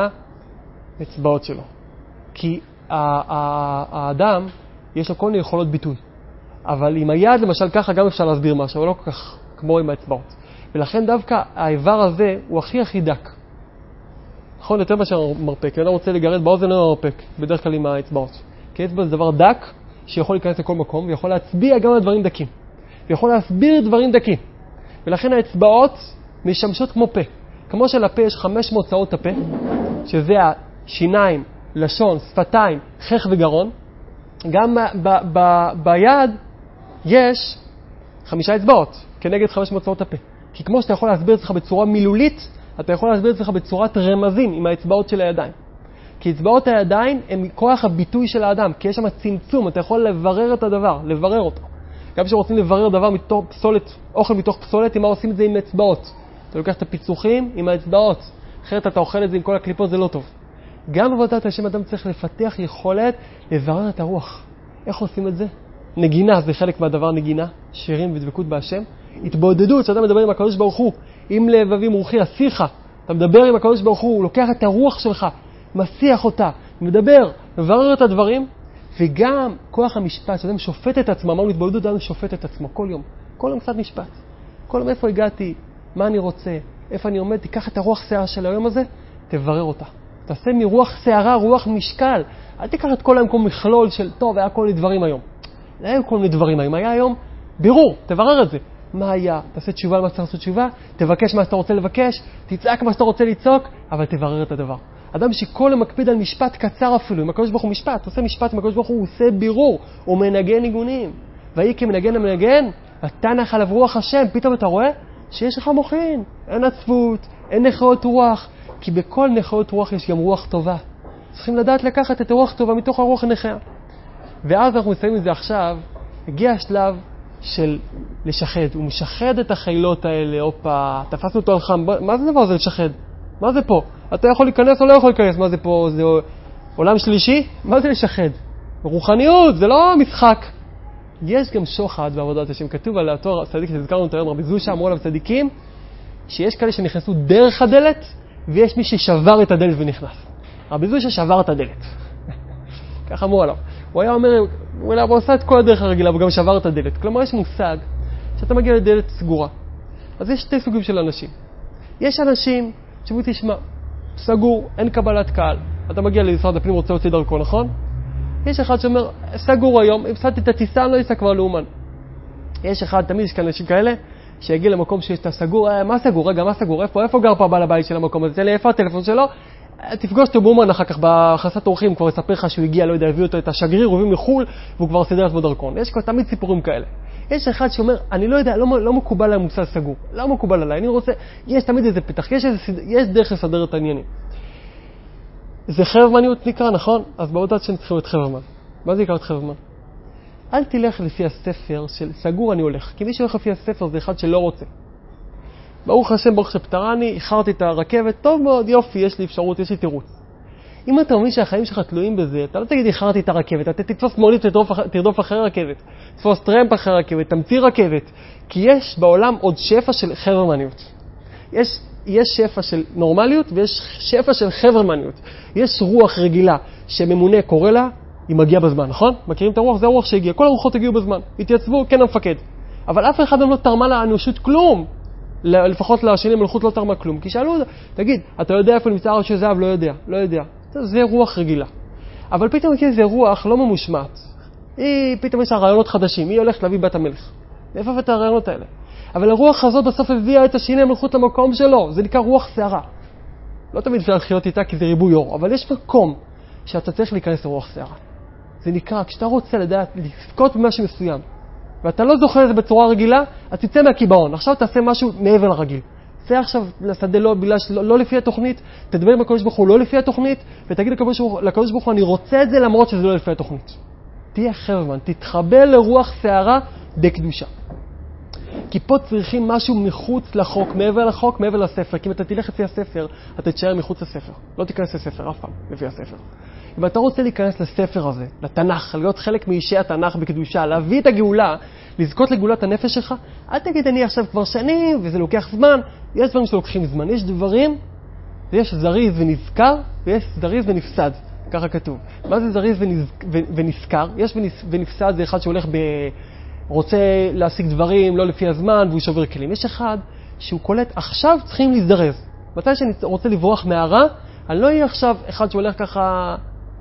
האצבעות שלו. כי האדם, יש לו כל מיני יכולות ביטוי. אבל עם היד, למשל, ככה גם אפשר להסביר משהו, אבל לא כל כך כמו עם האצבעות. ולכן דווקא האיבר הזה הוא הכי דק. נכון, יותר מאשר מרפק. אני רוצה לגרד באוזן לא מרפק, בדרך כלל עם האצבעות. כי האצבע זה דבר דק שיכול להיכנס לכל מקום, ויכול להצביע גם על דברים דקים. ויכול להסביר דברים דקים. ולכן האצבעות משמשות כמו פה. כמו שלפה יש 5 מוצאות הפה, שזה השיניים, לשון, שפתיים, חך וגרון. גם ביד יש 5 אצבעות כנגד 5 מוצאות הפה. כי כמו שאתה יכול להסביר את זה בצורה מילולית, אתה יכול להסביר את זה בצורת רמזים עם האצבעות של הידיים. כי אצבעות הידיים הן כוח הביטוי של האדם, כי יש שם צמצום, אתה יכול לברר את הדבר, לברר אותו. גם כשרוצים לברר דבר מתוך פסולת, אוכל מתוך פסולת, מה עושים את זה עם אצבעות? אתה לוקח את הפיצוחים עם האצבעות, אחרת אתה אוכל את זה עם כל הקליפות, זה לא טוב. גם בעבודת השם אדם צריך לפתח יכולת לברר את הרוח. איך עושים את זה? נגינה, זה חלק מהדבר נגינה, שירים ודבקות בהשם. התבודדות, שאתה מדבר עם הקדוש ברוך הוא, עם לבבים רוחי, השיחה. אתה מדבר עם הקדוש ברוך הוא לוקח את הרוח שלך, מסיח אותה, מדבר, מברר את הדברים, וגם כוח המשפט, שאדם שופט את עצמו, אמרנו התבודדות, אדם שופט את עצמו כל יום. כל יום קצת משפט. כל יום איפה הגעתי, מה אני רוצה, איפה אני עומד, תיקח את הרוח שערה של היום הזה, תברר אותה. תעשה מרוח שערה, רוח משקל. אל תיקח את כל היום כמו מכלול של, טוב, היה כל מיני דברים היום. לא היו כל מיני דברים היום, היה היום בירור, תברר את זה. מה היה? תעשה תשובה למה שאתה רוצה תשובה, תבקש מה שאתה רוצה לבקש, תצעק מה שאתה רוצה לצעוק, אבל תברר את הדבר. אדם שכל מקפיד על משפט קצר אפילו, עם הקדוש ברוך הוא משפט, עושה משפט עם הקדוש ברוך הוא, עושה בירור, הוא מנגן ניגונים. והיא כמנגן המנגן, ותנח עליו רוח השם, פתאום אתה רואה שיש לך מוחין, אין עצבות, אין נחאות רוח, כי בכל נחאות רוח יש גם רוח טובה. צריכים לדעת לקחת את הרוח טובה מתוך הרוח הנחאה. ואז אנחנו מסיימים את זה עכשיו, הגיע השלב של לשחד. הוא משחד את החילות האלה, אופה, תפסנו אותו על חם. מה זה דבר זה לשחד? מה זה פה? אתה יכול להיכנס או לא יכול להיכנס? מה זה פה? זה עולם שלישי? מה זה לשחד? רוחניות, זה לא משחק. יש גם שוחד בעבודת השם. כתוב על התואר הצדיק שהזכרנו את היום, רבי זושה אמרו עליו צדיקים, שיש כאלה שנכנסו דרך הדלת, ויש מי ששבר את הדלת ונכנס. רבי זושה שבר את הדלת. ככה אמרו עליו. הוא היה אומר, הוא עושה את כל הדרך הרגילה, הוא גם שבר את הדלת. כלומר, יש מושג שאתה מגיע לדלת סגורה. אז יש 2 סוגים של אנשים. יש אנשים שבו תשמע, סגור, אין קבלת קהל. אתה מגיע למשרד הפנים, רוצה להוציא דרכו, נכון? יש אחד שאומר, סגור היום, הפסדתי את הטיסה, אני לא אסע כבר לאומן. יש אחד, תמיד יש כאן אנשים כאלה, שיגיע למקום שיש את הסגור, מה סגור? רגע, מה סגור? איפה גר פה בעל הבית של המקום הזה? תן לי, איפה הטלפון שלו? תפגוש אותו בומן אחר כך בחסת אורחים, כבר יספר לך שהוא הגיע, לא יודע, הביא אותו את השגריר, הוא הביא מחול, והוא כבר סידר לעצמו דרכון. יש כבר תמיד סיפורים כאלה. יש אחד שאומר, אני לא יודע, לא מקובל על המושג סגור, לא מקובל עליי, אני רוצה, יש תמיד איזה פתח, יש דרך לסדר את העניינים. זה חרבמניות נקרא, נכון? אז בעודת שנתחיל את חרבמן. מה זה יקרא את חרבמן? אל תלך לפי הספר של סגור אני הולך, כי מי שהולך לפי הספר זה אחד שלא רוצה. ברוך השם, ברוך שפטרני, איחרתי את הרכבת, טוב מאוד, יופי, יש לי אפשרות, יש לי תירוץ. אם אתה אומר שהחיים שלך תלויים בזה, אתה לא תגיד איחרתי את הרכבת, אתה תתפוס מונית ותרדוף אחרי רכבת, תתפוס טרמפ אחרי רכבת, תמציא רכבת, כי יש בעולם עוד שפע של חרבמניות. יש שפע של נורמליות ויש שפע של חרבמניות. יש רוח רגילה שממונה קורא לה, היא מגיעה בזמן, נכון? מכירים את הרוח? זה הרוח שהגיע. כל הרוחות הגיעו בזמן. התייצבו, כן המפקד. אבל אף אחד לא תרמה לאנושות כלום. לפחות לשני מלכות לא תרמה כלום. כי שאלו, תגיד, אתה יודע איפה נמצא הר של זהב? לא יודע. זה רוח רגילה. אבל פתאום זה רוח לא ממושמעת. פתאום יש רעיונות חדשים. היא הולכת להביא בת המלך. איפה הבאת הרעיונות האלה? אבל הרוח הזאת בסוף הביאה את השני מלכות למקום שלו. זה נקרא רוח שערה. לא תמיד אפשר לחיות איתה כי זה ריבוי אור. אבל יש מקום שאתה צריך להיכנס לרוח שערה. זה נקרא, כשאתה רוצה לדעת, לפקות במשהו מסוים, ואתה לא זוכר את זה בצורה רגילה, אז תצא מהקיבעון. עכשיו תעשה משהו מעבר לרגיל. תצא עכשיו לשדה לא לפי התוכנית, תדבר עם הקדוש ברוך הוא לא לפי התוכנית, ותגיד לקדוש ברוך הוא, אני רוצה את זה למרות שזה לא לפי התוכנית. תהיה חרבמן, תתחבר לרוח שערה בקדושה. כי פה צריכים משהו מחוץ לחוק, מעבר לחוק, מעבר לספר. כי אם אתה תלך לפי הספר, אתה תשאר מחוץ לספר. לא תיכנס לספר אף פעם, לפי הספר. אם אתה רוצה להיכנס לספר הזה, לתנ"ך, להיות חלק מאישי התנ"ך בקדושה, להביא את הגאולה, לזכות לגאולת הנפש שלך, אל תגיד אני עכשיו כבר שנים, וזה לוקח זמן. יש דברים שלוקחים זמן. יש דברים, ויש זריז ונזכר, ויש זריז ונפסד. ככה כתוב. מה זה זריז ונזכר? יש ונפסד, זה אחד שהולך רוצה להשיג דברים לא לפי הזמן, והוא שובר כלים. יש אחד שהוא קולט, עכשיו צריכים להזדרז. מתי שאני רוצה לברוח מהרע, אני לא אהיה עכשיו אחד שהולך ככה,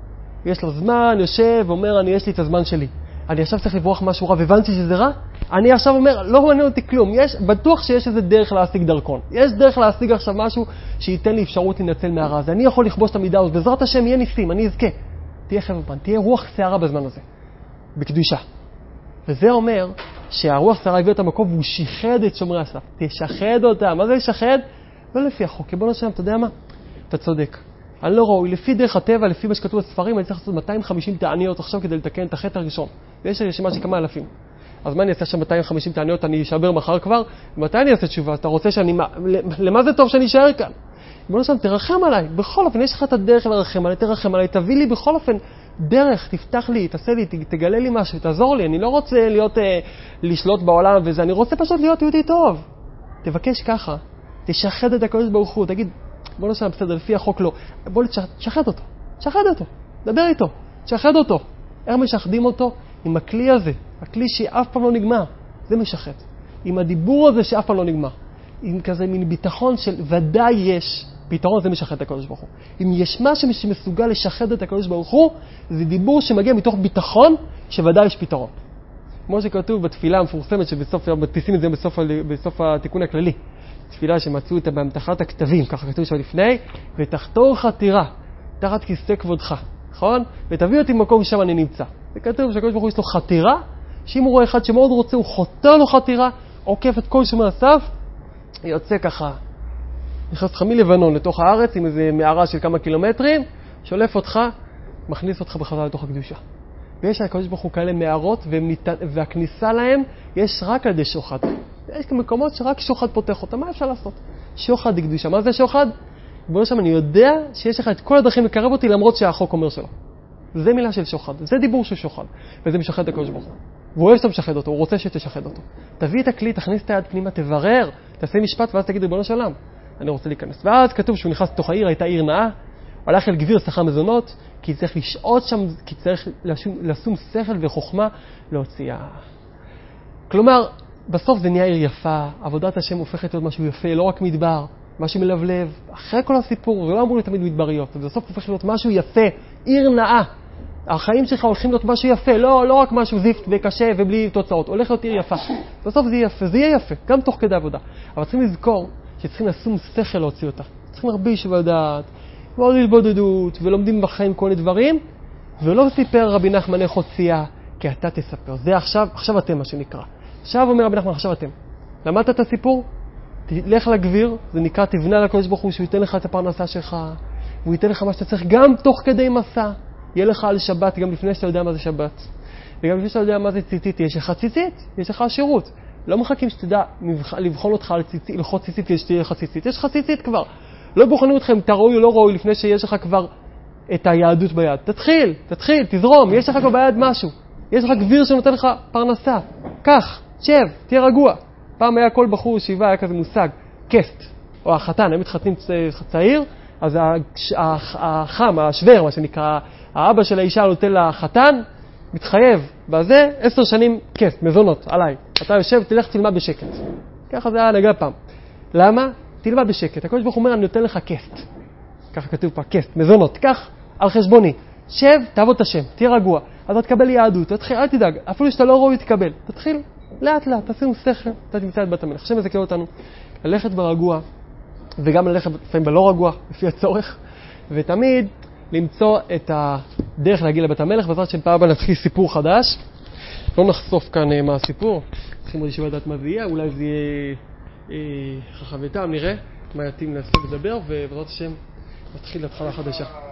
יש לו זמן, יושב ואומר, יש לי את הזמן שלי. אני עכשיו צריך לברוח משהו רע, והבנתי שזה רע. אני עכשיו אומר, לא מעניין אותי כלום. בטוח שיש איזה דרך להשיג דרכון. יש דרך להשיג עכשיו משהו שייתן לי אפשרות לנצל מהרע הזה. אני יכול לכבוש את המידה הזאת. בעזרת השם יהיה ניסים, אני אזכה. תהיה חרבמן, תהיה רוח שערה בזמן הזה. בקדושה. וזה אומר שהרוח שערה הביא את המקום והוא שיחד את שומרי הסף. תשחד אותה. מה זה לשחד? לא לפי החוק. בוא נשאר, אתה יודע מה? אתה צודק. אני לא ראוי. לפי דרך הטבע, לפי מה שכתוב בספרים, אני צריך לעשות 250 תעניות עכשיו כדי לתקן את החטא הראשון. ויש רשימה של כמה אלפים. אז מה אני אעשה שם 250 תעניות? אני אשבר מחר כבר. מתי אני אעשה תשובה? אתה רוצה שאני... למה זה טוב שאני אשאר כאן? בוא נשאר, תרחם עליי. בכל אופן, יש לך את הדרך לרחם עליי, תרחם עליי, תביא לי בכל אופן דרך, תפתח לי, תעשה לי, תגלה לי משהו, תעזור לי. אני לא רוצה לשלוט בעולם וזה, אני רוצה פשוט להיות יהודי טוב. תבקש ככה, תשחד את הקדוש ברוך הוא, תגיד, בוא נשאר, בסדר, לפי החוק לא. בוא תשחד אותו, דבר איתו, תשחד אותו. איך משחדים אותו? עם הכלי הזה, הכלי שאף פעם לא נגמר, זה משחד. עם הדיבור הזה שאף פעם לא נגמר. עם כזה מין ביטחון של ודאי יש פתרון, זה משחד את הקדוש ברוך הוא. אם יש משהו שמסוגל לשחד את הקדוש ברוך הוא, זה דיבור שמגיע מתוך ביטחון שוודאי יש פתרון. כמו שכתוב בתפילה המפורסמת שבסוף, מתפיסים את זה בסוף התיקון הכללי. תפילה שמצאו אותה בהמתחת הכתבים, ככה כתוב שם לפני, ותחתור חתירה, תחת כיסא כבודך, נכון? ותביא אותי במקום שם אני נמצא. זה כתוב שהקדוש ברוך הוא יש לו חתירה, שאם הוא רואה אחד שמאוד רוצה, הוא חותר לו חתירה, עוקף את כל שומר הסף, יוצא ככה, נכנס לך מלבנון לתוך הארץ עם איזה מערה של כמה קילומטרים, שולף אותך, מכניס אותך בחזרה לתוך הקדושה. ויש הקדוש ברוך הוא כאלה מערות, והכניסה להם יש רק על ידי שוחד. יש מקומות שרק שוחד פותח אותם, מה אפשר לעשות? שוחד לקדושה. מה זה שוחד? בוא נשם, אני יודע שיש לך את כל הדרכים לקרב אותי למרות שהחוק אומר שלא. זה מילה של שוחד, זה דיבור של שוחד, וזה משחד את הקדוש ברוך הוא. והוא אוהב שאתה משחד אותו, הוא רוצה שתשחד אותו. תביא את הכלי, תכניס את היד פנימה, תברר, תעשה משפט ואז תגיד ריבונו של עולם, אני רוצה להיכנס. ואז כתוב שהוא נכנס לתוך העיר, הייתה עיר נאה, הלך אל גביר שכר מזונות, כי צריך לשעות שם, כי צריך לשום שכל וחוכמה להוציאה. כלומר, בסוף זה נהיה עיר יפה, עבודת השם הופכת להיות משהו יפה, לא רק מדבר, משהו מלבלב, אחרי כל הסיפור, זה לא אמור להיות תמיד מדבריות, ובסוף הופך להיות משהו יפה, עיר נאה. החיים שלך הולכים להיות משהו יפה, לא רק משהו זיפט וקשה ובלי תוצאות, הולך להיות עיר יפה. בסוף זה יהיה יפה, זה יהיה יפה, גם תוך כדי עבודה. אבל צריכים לזכור שצריכים לשום שכל להוציא אותה. צריכים הרבה ישיבה דעת, ועוד להתבודדות, ולומדים בחיים כל מיני דברים, ולא סיפר רבי נחמן איך הוציאה, כי אתה תספר. זה עכשיו אתם מה שנקרא. עכשיו אומר רבי נחמן, עכשיו אתם. למדת את הסיפור? תלך לגביר, זה נקרא תבנה לקדוש ברוך הוא, שהוא ייתן לך את הפרנסה שלך, והוא ייתן לך מה שאתה צריך, גם תוך כדי מסע. יהיה לך על שבת, גם לפני שאתה יודע מה זה שבת. וגם לפני שאתה יודע מה זה ציצית, יש לך ציצית, יש לך שירות. לא מחכים שתדע לבחון אותך על ציצית, ללחוץ ציצית כדי שתהיה לך ציצית. יש לך ציצית כבר. לא בוחנים אותך אם אתה ראוי או לא ראוי לפני שיש לך כבר את היהדות ביד. תתחיל, תזרום, יש לך כבר ביד משהו. יש לך גביר שנותן לך פרנסה. כך, שב, תהיה רגוע. פעם היה כל בחור ישיבה, היה כזה מושג, קסט, או החתן, הם מתחתנים צעיר, אז החם, השוור, מה שנקרא, האבא של האישה נותן לחתן, מתחייב בזה 10 שנים קסט, מזונות, עליי. אתה יושב, תלך תלמד בשקט. ככה זה היה נגע פעם. למה? תלמד בשקט. הקדוש ברוך הוא אומר, אני נותן לך קסט. ככה כתוב פה, קסט, מזונות. קח על חשבוני. שב, תעבוד את השם, תהיה רגוע. אז תקבל יהדות, תתחיל, אל תדאג. אפילו שאתה לא ראוי, תקבל. תתחיל, לאט לאט, תשימו שכל, אתה תמצא את בת המלך. השם מזכה אותנו ללכת ברגוע, וגם ללכת לפעמים בלא רגוע, לפי הצורך, ותמיד למצוא את הדרך להגיע לבת המלך, בעזרת שם פעם הבאה נתחיל סיפור חדש. לא נחשוף כאן מה הסיפור, צריכים עוד ישיבה לדעת מה זה יהיה, אולי זה יהיה חכם וטעם, נראה מה יתאים לעשות לדבר, ובעזרת השם נתחיל להתחלה חדשה.